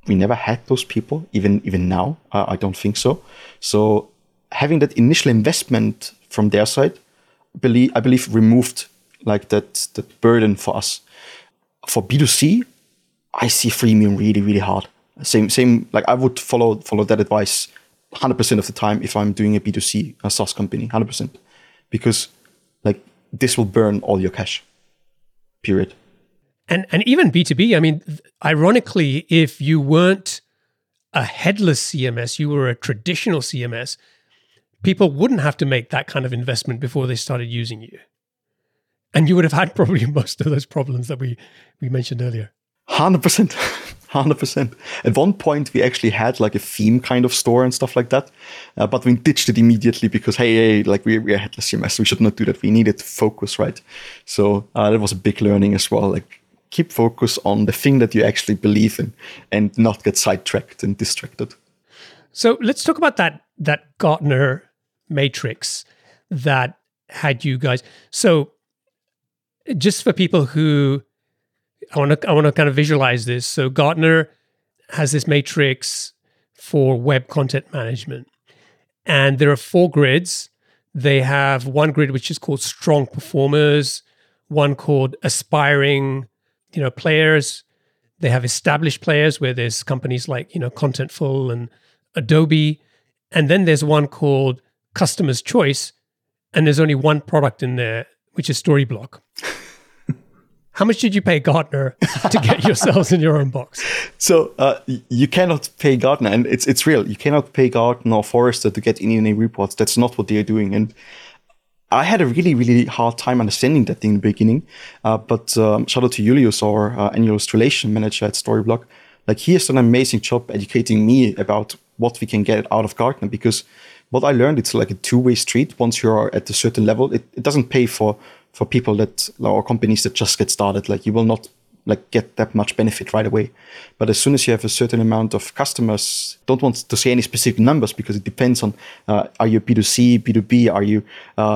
we never had those people, even now. I don't think so. So having that initial investment from their side, I believe removed like that burden for us. For B2C, I see freemium really, really hard. Same. Like I would follow that advice 100% of the time if I'm doing a B2C a SaaS company, 100%, because like this will burn all your cash. Period. And even B2B, I mean, ironically, if you weren't a headless CMS, you were a traditional CMS, people wouldn't have to make that kind of investment before they started using you. And you would have had probably most of those problems that we mentioned earlier. 100%. 100%. At one point, we actually had like a theme kind of store and stuff like that. But we ditched it immediately because, hey, like we are headless CMS. We should not do that. We needed focus, right? So that was a big learning as well. Like keep focus on the thing that you actually believe in and not get sidetracked and distracted. So let's talk about that Gartner matrix that had you guys. So just for people who I want to kind of visualize this. So Gartner has this matrix for web content management, and there are 4 grids. They have one grid which is called strong performers, one called aspiring, players. They have established players where there's companies like, Contentful and Adobe, and then there's one called customer's choice, and there's only one product in there, which is Storyblock. How much did you pay Gartner to get yourselves in your own box? So you cannot pay Gartner, and it's real. You cannot pay Gartner or Forrester to get any reports. That's not what they are doing. And I had a really, really hard time understanding that in the beginning. But shout out to Julius, our annual relation manager at Storyblock. Like he has done an amazing job educating me about what we can get out of Gartner, because what I learned, it's like a two-way street. Once you're at a certain level, it doesn't pay for people or companies that just get started. Like you will not like get that much benefit right away. But as soon as you have a certain amount of customers, don't want to say any specific numbers because it depends on, are you B2C, B2B, are you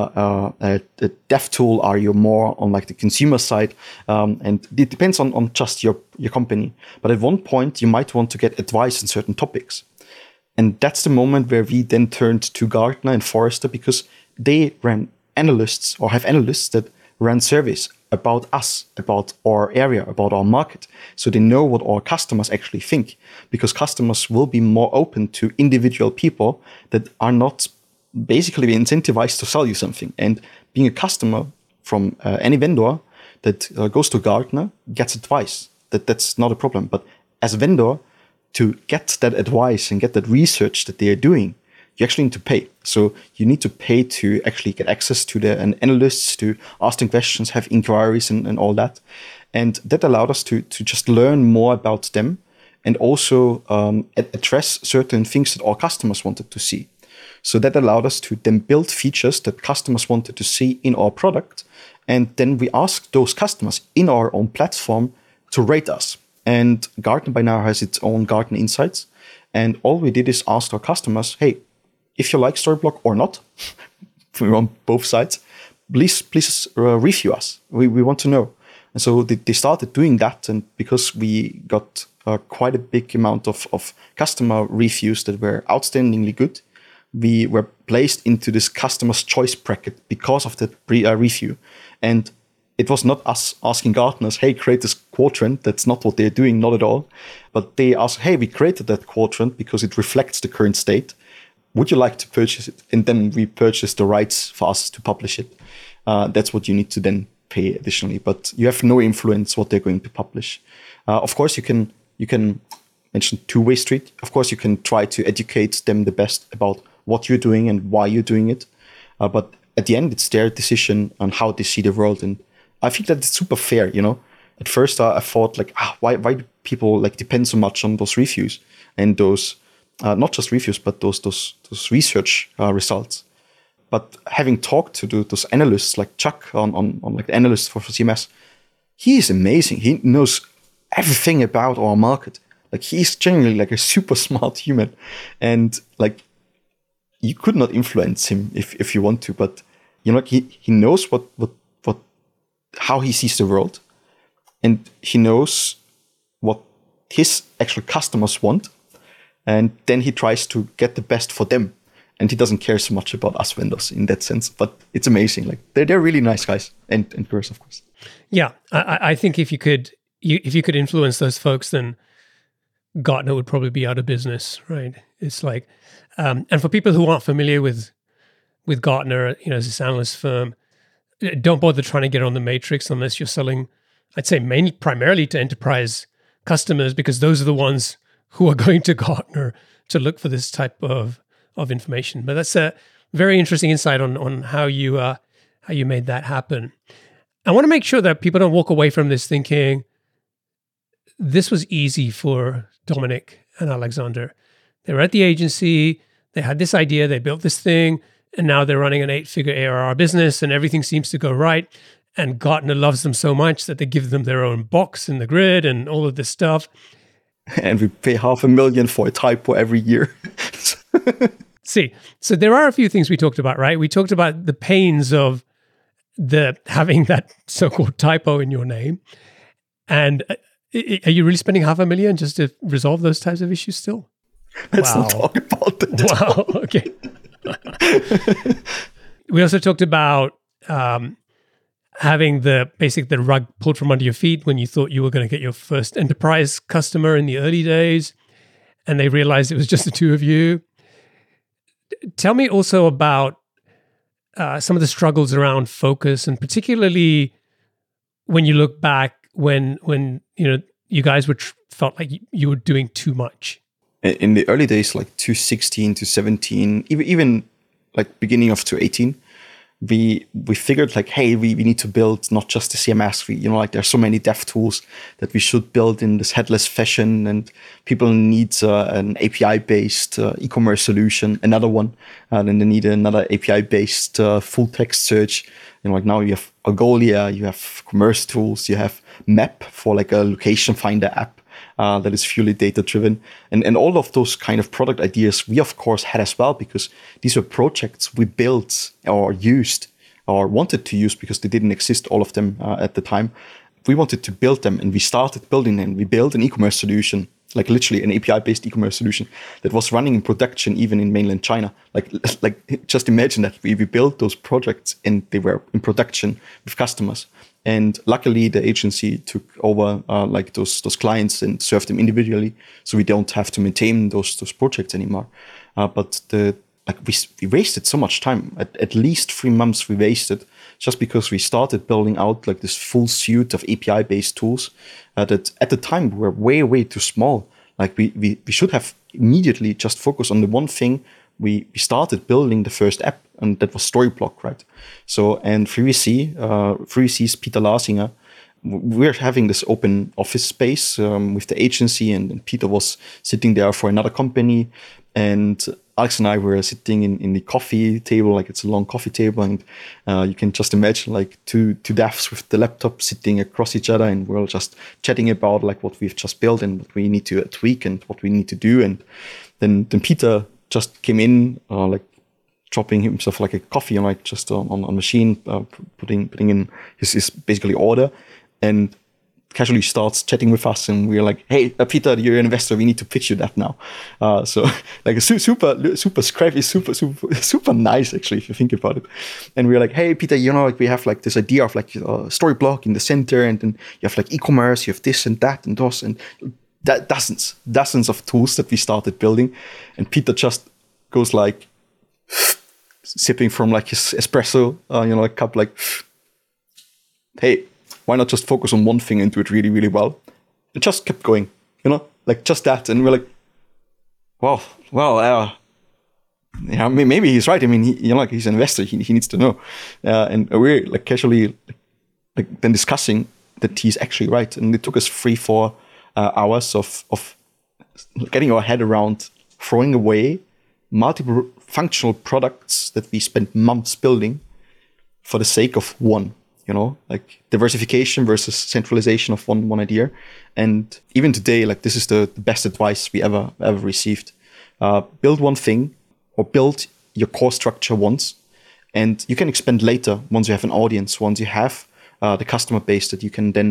a dev tool, are you more on like the consumer side? And it depends on just your company. But at one point you might want to get advice on certain topics. And that's the moment where we then turned to Gartner and Forrester, because they ran analysts or have analysts that run surveys about us, about our area, about our market. So they know what our customers actually think, because customers will be more open to individual people that are not basically incentivized to sell you something. And being a customer from any vendor that goes to Gartner gets advice. That's not a problem. But as a vendor, to get that advice and get that research that they are doing, you actually need to pay. So you need to pay to actually get access to the analysts, to ask them questions, have inquiries and all that. And that allowed us to just learn more about them and also address certain things that our customers wanted to see. So that allowed us to then build features that customers wanted to see in our product. And then we asked those customers in our own platform to rate us. And Gartner by now has its own Gartner Insights. And all we did is ask our customers, hey, if you like Storyblock or not, we're on both sides, please review us. We want to know. And so they started doing that. And because we got quite a big amount of customer reviews that were outstandingly good, we were placed into this customer's choice bracket because of that review. And it was not us asking Gartners, hey, create this quadrant. That's not what they're doing, not at all. But they asked, hey, we created that quadrant because it reflects the current state. Would you like to purchase it? And then we purchased the rights for us to publish it. That's what you need to then pay additionally. But you have no influence what they're going to publish. Of course, you can mention two-way street. Of course, you can try to educate them the best about what you're doing and why you're doing it. But at the end, it's their decision on how they see the world. And I think that it's super fair, At first, I thought like, why do people like depend so much on those reviews and those, not just reviews, but those research results. But having talked to those analysts like Chuck on like the analyst for CMS, he is amazing. He knows everything about our market. Like he's genuinely like a super smart human, and like you could not influence him if you want to, but he knows how he sees the world, and he knows what his actual customers want, and then he tries to get the best for them. And he doesn't care so much about us vendors in that sense. But it's amazing. Like they're really nice guys, and girls, of course. Yeah, I think if you could influence those folks, then Gartner would probably be out of business, right? It's like, and for people who aren't familiar with Gartner, as this analyst firm, don't bother trying to get on the matrix unless you're selling, I'd say primarily to enterprise customers, because those are the ones who are going to Gartner to look for this type of information. But that's a very interesting insight on how you made that happen. I want to make sure that people don't walk away from this thinking this was easy for Dominic and Alexander. They were at the agency, they had this idea, they built this thing, and now they're running an 8-figure ARR business and everything seems to go right. And Gartner loves them so much that they give them their own box in the grid and all of this stuff. And we pay $500,000 for a typo every year. See, so there are a few things we talked about, right? We talked about the pains of having that so-called typo in your name. And are you really spending $500,000 just to resolve those types of issues still? Let's not talk about that. Wow, okay. We also talked about having the rug pulled from under your feet when you thought you were going to get your first enterprise customer in the early days, and they realized it was just the two of you. Tell me also about some of the struggles around focus, and particularly when you look back when you guys felt like you were doing too much. In the early days, like 2016 to 17, even like beginning of 2018, we figured like, hey, we need to build not just the CMS. There's so many dev tools that we should build in this headless fashion, and people need an API-based e-commerce solution, another one, and then they need another API-based full text search. Like now you have Algolia, you have commerce tools, you have Map for like a location finder app that is purely data driven, and all of those kind of product ideas we of course had as well, because these were projects we built or used or wanted to use because they didn't exist, all of them at the time. We wanted to build them, and we started building them. We built an e-commerce solution, like literally an API-based e-commerce solution that was running in production even in mainland China. Like just imagine that we built those projects and they were in production with customers. And luckily, the agency took over those clients and served them individually, so we don't have to maintain those projects anymore. But we wasted so much time. At least 3 months we wasted just because we started building out like this full suite of API-based tools that at the time were way too small. Like we should have immediately just focused on the one thing. We started building the first app, and that was Storyblock, right? So, and 3VC's Peter Larsinger, we're having this open office space with the agency, and Peter was sitting there for another company, and Alex and I were sitting in the coffee table, like it's a long coffee table, and you can just imagine like two devs with the laptop sitting across each other, and we're all just chatting about like what we've just built and what we need to tweak and what we need to do. And then Peter just came in, like dropping himself like a coffee, like just on machine, putting in his basically order, and casually starts chatting with us, and we're like, "Hey, Peter, you're an investor. We need to pitch you that now." So like a super scrappy, super nice actually, if you think about it. And we're like, "Hey, Peter, like we have like this idea of like Storyblock in the center, and then you have like e-commerce, you have this and that and those and that dozens of tools that we started building." And Peter just goes like sipping from like his espresso, like cup, like, "Hey, why not just focus on one thing and do it really, really well?" It just kept going, like just that. And we're like, yeah, maybe he's right. I mean, he's an investor. He needs to know. And we're like casually like then discussing that he's actually right. And it took us 3-4 hours of getting our head around throwing away multiple functional products that we spent months building for the sake of one. Like diversification versus centralization of one idea. And even today, like this is the best advice we ever received. Build one thing, or build your core structure once, and you can expand later once you have an audience, once you have the customer base that you can then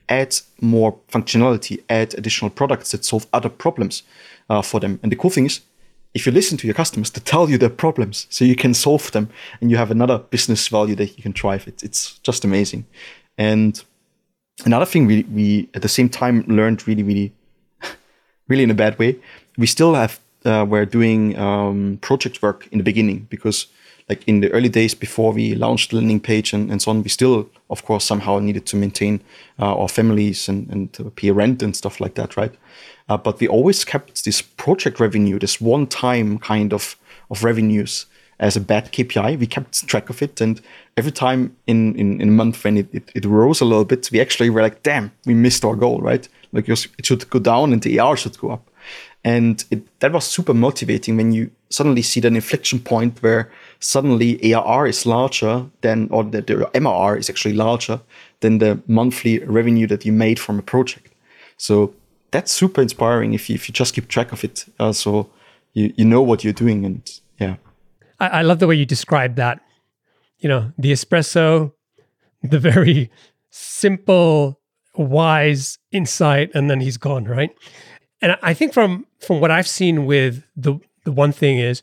add more functionality, add additional products that solve other problems for them. And the cool thing is, if you listen to your customers, they tell you their problems, so you can solve them, and you have another business value that you can drive. It's just amazing. And another thing we at the same time learned really in a bad way. We still were doing project work in the beginning, because like in the early days before we launched the landing page and so on, we still, of course, somehow needed to maintain our families and pay rent and stuff like that, right? But we always kept this project revenue, this one-time kind of revenues as a bad KPI. We kept track of it, and every time in a month when it rose a little bit, we actually were like, damn, we missed our goal, right? Like it should go down and the AR should go up. And that was super motivating when you suddenly see that inflection point where suddenly ARR is larger than, or the MRR is actually larger than the monthly revenue that you made from a project. So that's super inspiring if you just keep track of it. So you know what you're doing, and yeah. I love the way you describe that. You know, the espresso, the very simple, wise insight, and then he's gone, right? And I think from what I've seen with the one thing is,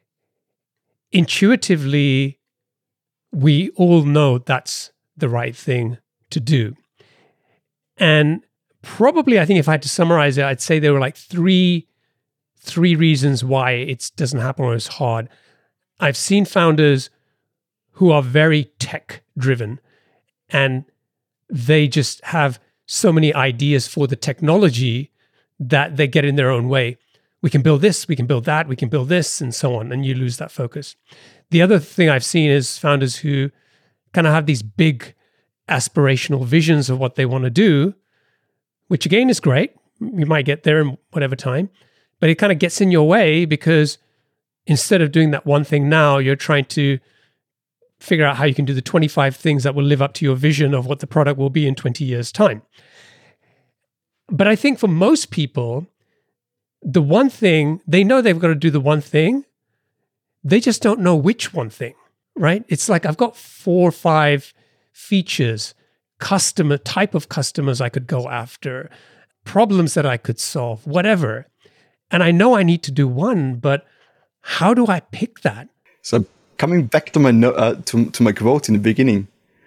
intuitively, we all know that's the right thing to do. And probably, I think if I had to summarize it, I'd say there were like three reasons why it doesn't happen or it's hard. I've seen founders who are very tech driven, and they just have so many ideas for the technology that they get in their own way. We can build this, we can build that, we can build this, and so on, and you lose that focus. The other thing I've seen is founders who kind of have these big aspirational visions of what they want to do, which again is great. You might get there in whatever time, but it kind of gets in your way because instead of doing that one thing now, you're trying to figure out how you can do the 25 things that will live up to your vision of what the product will be in 20 years' time. But I think for most people, the one thing, they know they've got to do the one thing, they just don't know which one thing, right? It's like I've got 4 or 5 features, type of customers I could go after, problems that I could solve, whatever. And I know I need to do one, but how do I pick that? So coming back to my quote in the beginning,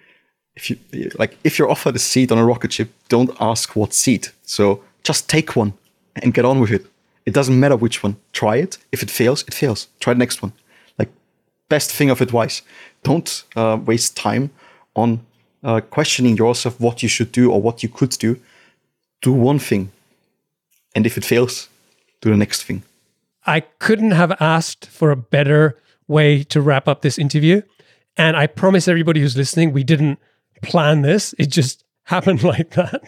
if you're offered a seat on a rocket ship, don't ask what seat. So just take one and get on with it. It doesn't matter which one. Try it. If it fails, it fails. Try the next one. Like, best thing of advice. Don't waste time on questioning yourself what you should do or what you could do. Do one thing. And if it fails, do the next thing. I couldn't have asked for a better way to wrap up this interview. And I promise everybody who's listening, we didn't plan this. It just happened like that.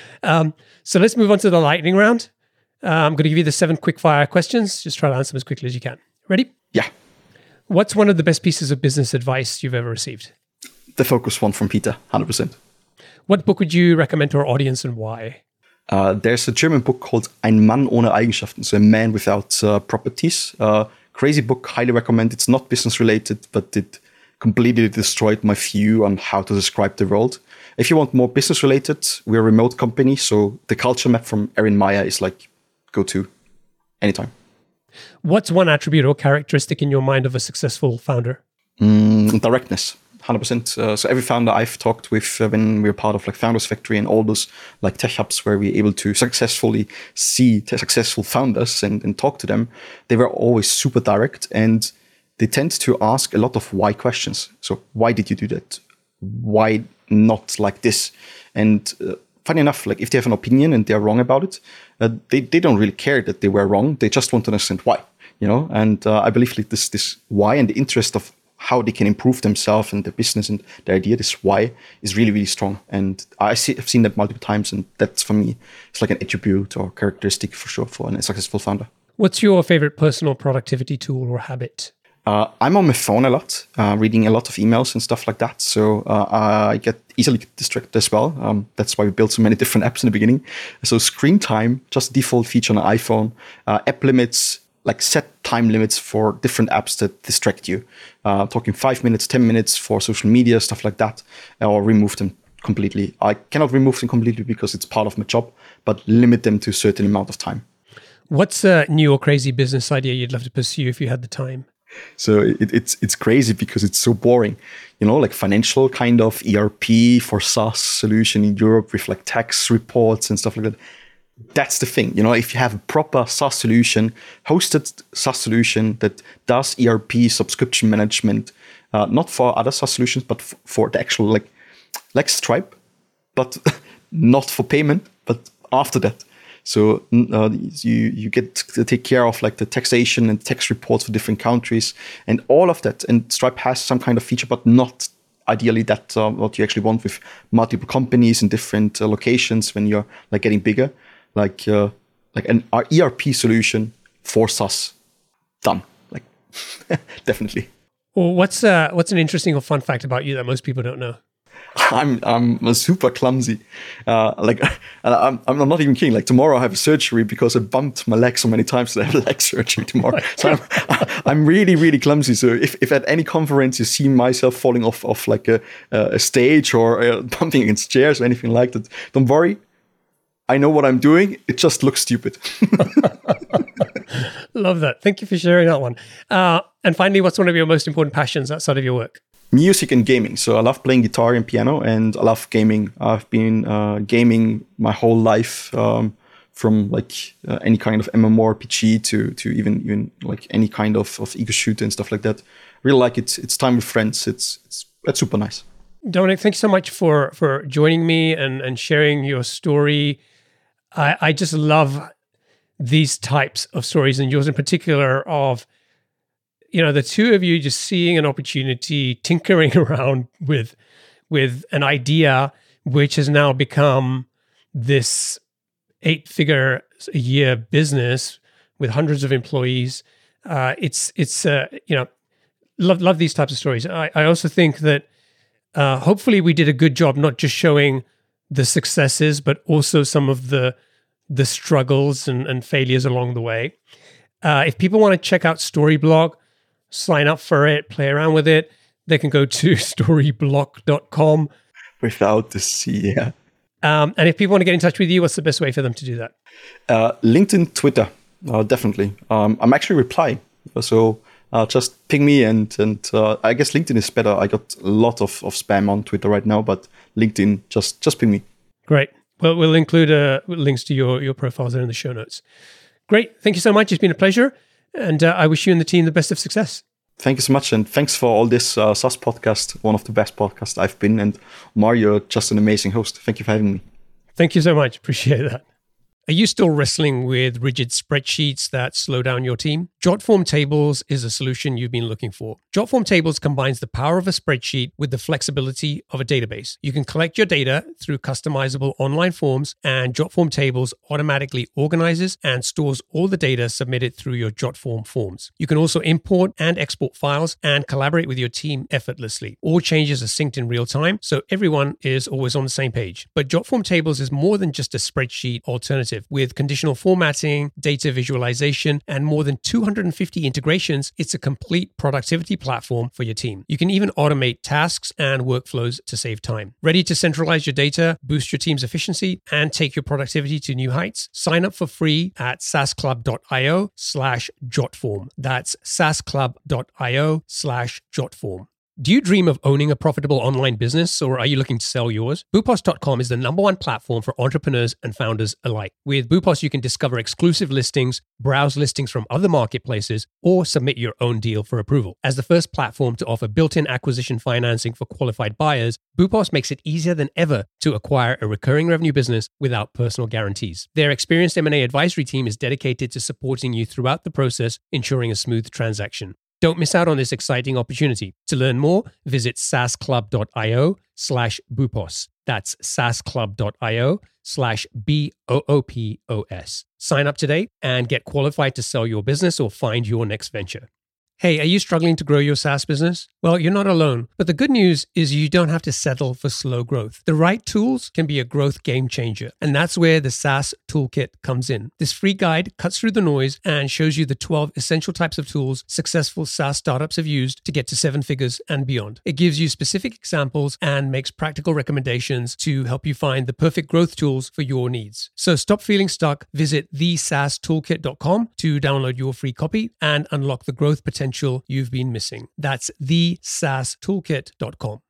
So let's move on to the lightning round. I'm going to give you the 7 quick fire questions. Just try to answer them as quickly as you can. Ready? Yeah. What's one of the best pieces of business advice you've ever received? The Focus one from Peter, 100%. What book would you recommend to our audience and why? There's a German book called Ein Mann ohne Eigenschaften, so a man without properties. Crazy book, highly recommend. It's not business related, but it completely destroyed my view on how to describe the world. If you want more business related, we're a remote company, so the culture map from Erin Meyer is like go to anytime. What's one attribute or characteristic in your mind of a successful founder? Directness. 100%. So every founder I've talked with when we're part of like Founders Factory and all those like tech hubs where we're able to successfully see successful founders and talk to them, they were always super direct and they tend to ask a lot of why questions. So why did you do that? Why not like this? And funny enough, like if they have an opinion and they're wrong about it, they don't really care that they were wrong. They just want to understand why, you know? And I believe like this why and the interest of how they can improve themselves and their business and their idea, this why is really, really strong. And I've seen that multiple times. And that's for me, it's like an attribute or characteristic for sure for a successful founder. What's your favorite personal productivity tool or habit? I'm on my phone a lot, reading a lot of emails and stuff like that. So I get easily distracted as well. That's why we built so many different apps in the beginning. So screen time, just default feature on an iPhone, app limits, like set time limits for different apps that distract you. Talking 5 minutes, 10 minutes for social media, stuff like that, or remove them completely. I cannot remove them completely because it's part of my job, but limit them to a certain amount of time. What's a new or crazy business idea you'd love to pursue if you had the time? So it's crazy because it's so boring, like financial kind of ERP for SaaS solution in Europe with like tax reports and stuff like that. That's the thing, if you have a proper SaaS solution, hosted SaaS solution that does ERP subscription management, not for other SaaS solutions, but for the actual like Stripe, but not for payment, but after that. So you get to take care of like the taxation and tax reports for different countries and all of that. And Stripe has some kind of feature, but not ideally that what you actually want with multiple companies in different locations when you're like getting bigger, like an ERP solution for SaaS. Done. Like definitely. Well, what's an interesting or fun fact about you that most people don't know? I'm super clumsy. I'm not even kidding. Like tomorrow I have a surgery because I bumped my leg so many times that I have leg surgery tomorrow. So I'm really, really clumsy. So if at any conference you see myself falling off like a stage or bumping against chairs or anything like that, don't worry. I know what I'm doing. It just looks stupid. Love that. Thank you for sharing that one. And finally, what's one of your most important passions outside of your work? Music and gaming. So I love playing guitar and piano, and I love gaming. I've been gaming my whole life, from like any kind of MMORPG to even like any kind of ego shooter and stuff like that. Really like it. It's time with friends. That's super nice. Dominik, thanks so much for joining me and sharing your story. I just love these types of stories, and yours in particular, of the two of you just seeing an opportunity, tinkering around with an idea, which has now become this 8-figure a year business with hundreds of employees. Love these types of stories. I also think that hopefully we did a good job, not just showing the successes, but also some of the struggles and failures along the way. If people want to check out Storyblok, sign up for it, play around with it, they can go to storyblok.com. Without the C, yeah. And if people want to get in touch with you, what's the best way for them to do that? LinkedIn, Twitter, definitely. I'm actually replying. So just ping me and I guess LinkedIn is better. I got a lot of spam on Twitter right now, but LinkedIn, just ping me. Great. Well, we'll include links to your profiles there in the show notes. Great. Thank you so much. It's been a pleasure. And I wish you and the team the best of success. Thank you so much. And thanks for all this SaaS podcast, one of the best podcasts I've been. And Mario, just an amazing host. Thank you for having me. Thank you so much. Appreciate that. Are you still wrestling with rigid spreadsheets that slow down your team? Jotform Tables is a solution you've been looking for. Jotform Tables combines the power of a spreadsheet with the flexibility of a database. You can collect your data through customizable online forms, and Jotform Tables automatically organizes and stores all the data submitted through your Jotform forms. You can also import and export files and collaborate with your team effortlessly. All changes are synced in real time, so everyone is always on the same page. But Jotform Tables is more than just a spreadsheet alternative. With conditional formatting, data visualization, and more than 250 integrations, it's a complete productivity platform for your team. You can even automate tasks and workflows to save time. Ready to centralize your data, boost your team's efficiency, and take your productivity to new heights? Sign up for free at saasclub.io/Jotform. That's saasclub.io/Jotform. Do you dream of owning a profitable online business, or are you looking to sell yours? Boopos.com is the #1 platform for entrepreneurs and founders alike. With Boopos, you can discover exclusive listings, browse listings from other marketplaces, or submit your own deal for approval. As the first platform to offer built-in acquisition financing for qualified buyers, Boopos makes it easier than ever to acquire a recurring revenue business without personal guarantees. Their experienced M&A advisory team is dedicated to supporting you throughout the process, ensuring a smooth transaction. Don't miss out on this exciting opportunity. To learn more, visit saasclub.io/Boopos. That's saasclub.io/BOOPOS. Sign up today and get qualified to sell your business or find your next venture. Hey, are you struggling to grow your SaaS business? Well, you're not alone. But the good news is you don't have to settle for slow growth. The right tools can be a growth game changer. And that's where the SaaS Toolkit comes in. This free guide cuts through the noise and shows you the 12 essential types of tools successful SaaS startups have used to get to 7 figures and beyond. It gives you specific examples and makes practical recommendations to help you find the perfect growth tools for your needs. So stop feeling stuck. Visit thesaastoolkit.com to download your free copy and unlock the growth potential you've been missing. That's thesaastoolkit.com.